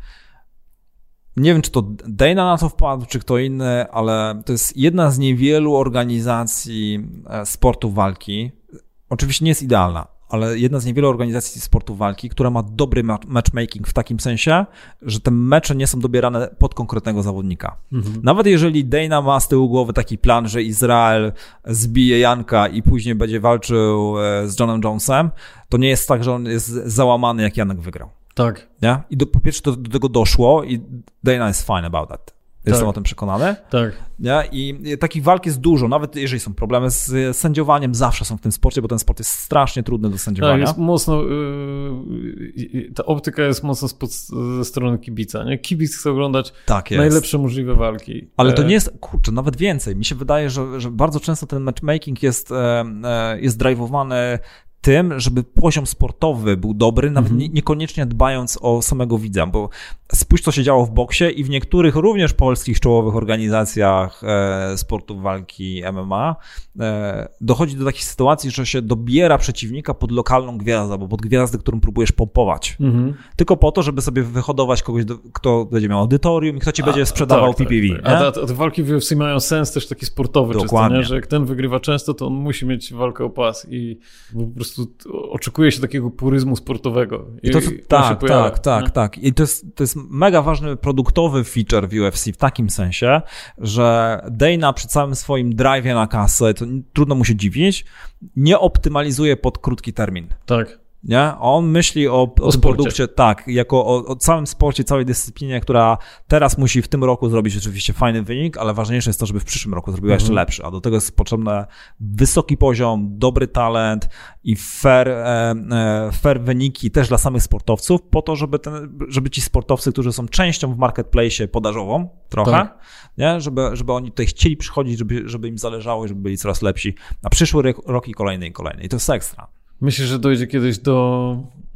Speaker 2: Nie wiem, czy to Dana na to wpadł, czy kto inny, ale to jest jedna z niewielu organizacji sportu walki. Oczywiście nie jest idealna, ale jedna z niewielu organizacji sportu walki, która ma dobry matchmaking w takim sensie, że te mecze nie są dobierane pod konkretnego zawodnika. Mhm. Nawet jeżeli Dana ma z tyłu głowy taki plan, że Izrael zbije Janka i później będzie walczył z Johnem Jonesem, to nie jest tak, że on jest załamany, jak Janek wygrał.
Speaker 1: Tak.
Speaker 2: Nie? I do, po pierwsze do, do tego doszło i Dana is fine about that. Jestem
Speaker 1: tak.
Speaker 2: o tym przekonany.
Speaker 1: Tak.
Speaker 2: Nie? I takich walk jest dużo, nawet jeżeli są problemy z sędziowaniem, zawsze są w tym sporcie, bo ten sport jest strasznie trudny do sędziowania.
Speaker 1: Tak, jest mocno, yy, ta optyka jest mocno spod, ze strony kibica, nie? Kibic chce oglądać
Speaker 2: tak jest.
Speaker 1: najlepsze możliwe walki.
Speaker 2: Ale to nie jest, kurczę, nawet więcej. Mi się wydaje, że, że bardzo często ten matchmaking jest, e, jest drive'owany tym, żeby poziom sportowy był dobry, nawet nie, niekoniecznie dbając o samego widza, bo spójrz, co się działo w boksie i w niektórych również polskich czołowych organizacjach e, sportu walki M M A e, dochodzi do takich sytuacji, że się dobiera przeciwnika pod lokalną gwiazdę, albo pod gwiazdę, którą próbujesz pompować. Mhm. Tylko po to, żeby sobie wyhodować kogoś, do, kto będzie miał audytorium i kto ci a, będzie sprzedawał tak, P P V.
Speaker 1: Tak, tak. A, a te walki w U F C mają sens też taki sportowy, często, nie? Że jak ten wygrywa często, to on musi mieć walkę o pas i po prostu oczekuje się takiego puryzmu sportowego. I,
Speaker 2: I to, to,
Speaker 1: i
Speaker 2: tak,
Speaker 1: pojawia,
Speaker 2: tak, tak, nie? tak. I to jest, to jest mega ważny produktowy feature w U F C w takim sensie, że Dana przy całym swoim drive'ie na kasę, to trudno mu się dziwić, nie optymalizuje pod krótki termin.
Speaker 1: Tak.
Speaker 2: Nie? On myśli o, o, o produkcie, tak, jako o, o całym sporcie, całej dyscyplinie, która teraz musi w tym roku zrobić oczywiście fajny wynik, ale ważniejsze jest to, żeby w przyszłym roku zrobiła mhm. jeszcze lepszy, a do tego jest potrzebny wysoki poziom, dobry talent i fair, e, fair wyniki też dla samych sportowców, po to, żeby, ten, żeby ci sportowcy, którzy są częścią w marketplace podażową trochę, tak. nie? Żeby, żeby oni tutaj chcieli przychodzić, żeby, żeby im zależało i żeby byli coraz lepsi na przyszły rok i kolejny i kolejny. I to jest ekstra.
Speaker 1: Myślisz, że dojdzie kiedyś do,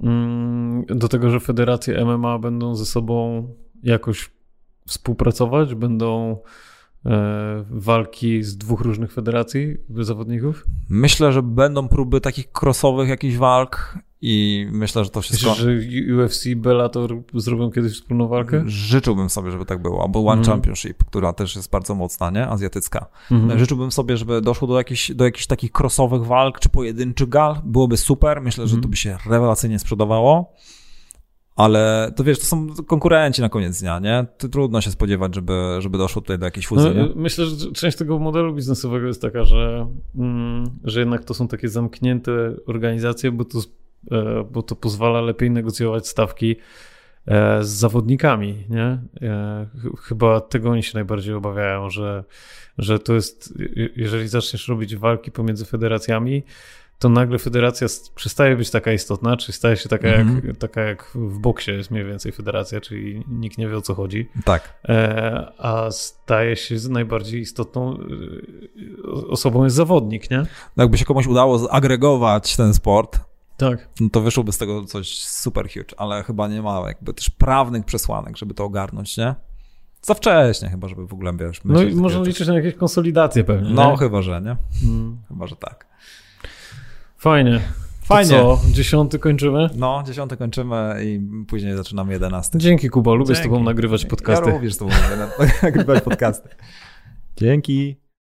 Speaker 1: do tego, że federacje M M A będą ze sobą jakoś współpracować? Będą e, walki z dwóch różnych federacji zawodników?
Speaker 2: Myślę, że będą próby takich crossowych jakichś walk i myślę, że to wszystko...
Speaker 1: Myślisz, że U F C, Bellator zrobią kiedyś wspólną walkę?
Speaker 2: Życzyłbym sobie, żeby tak było. Albo One mm. Championship, która też jest bardzo mocna, nie? Azjatycka. Mm-hmm. Życzyłbym sobie, żeby doszło do jakichś, do jakichś takich crossowych walk, czy pojedynczych gal. Byłoby super. Myślę, że mm. to by się rewelacyjnie sprzedawało. Ale to wiesz, to są konkurenci na koniec dnia, nie? To trudno się spodziewać, żeby, żeby doszło tutaj do jakiejś fuzji. No,
Speaker 1: myślę, że część tego modelu biznesowego jest taka, że, mm, że jednak to są takie zamknięte organizacje, bo to bo to pozwala lepiej negocjować stawki z zawodnikami, nie? Chyba tego oni się najbardziej obawiają, że, że to jest, jeżeli zaczniesz robić walki pomiędzy federacjami, to nagle federacja przestaje być taka istotna, czy staje się taka, mm-hmm. jak, taka jak w boksie jest mniej więcej federacja, czyli nikt nie wie, o co chodzi.
Speaker 2: Tak.
Speaker 1: A staje się najbardziej istotną osobą jest zawodnik, nie?
Speaker 2: No jakby się komuś udało zagregować ten sport,
Speaker 1: tak.
Speaker 2: no to wyszłoby z tego coś super huge, ale chyba nie ma jakby też prawnych przesłanek, żeby to ogarnąć, nie? Za wcześnie chyba, żeby w ogóle, wiesz...
Speaker 1: No i można liczyć na jakieś konsolidacje pewnie,
Speaker 2: No
Speaker 1: nie?
Speaker 2: chyba, że nie. Hmm. Chyba, że tak.
Speaker 1: Fajnie.
Speaker 2: Fajnie.
Speaker 1: To co, dziesiąty kończymy?
Speaker 2: No, dziesiąty kończymy i później zaczynamy jedenasty.
Speaker 1: Dzięki, Kuba, lubię Dzięki. z tobą nagrywać podcasty.
Speaker 2: Ja również z tobą nagrywać podcasty. Dzięki.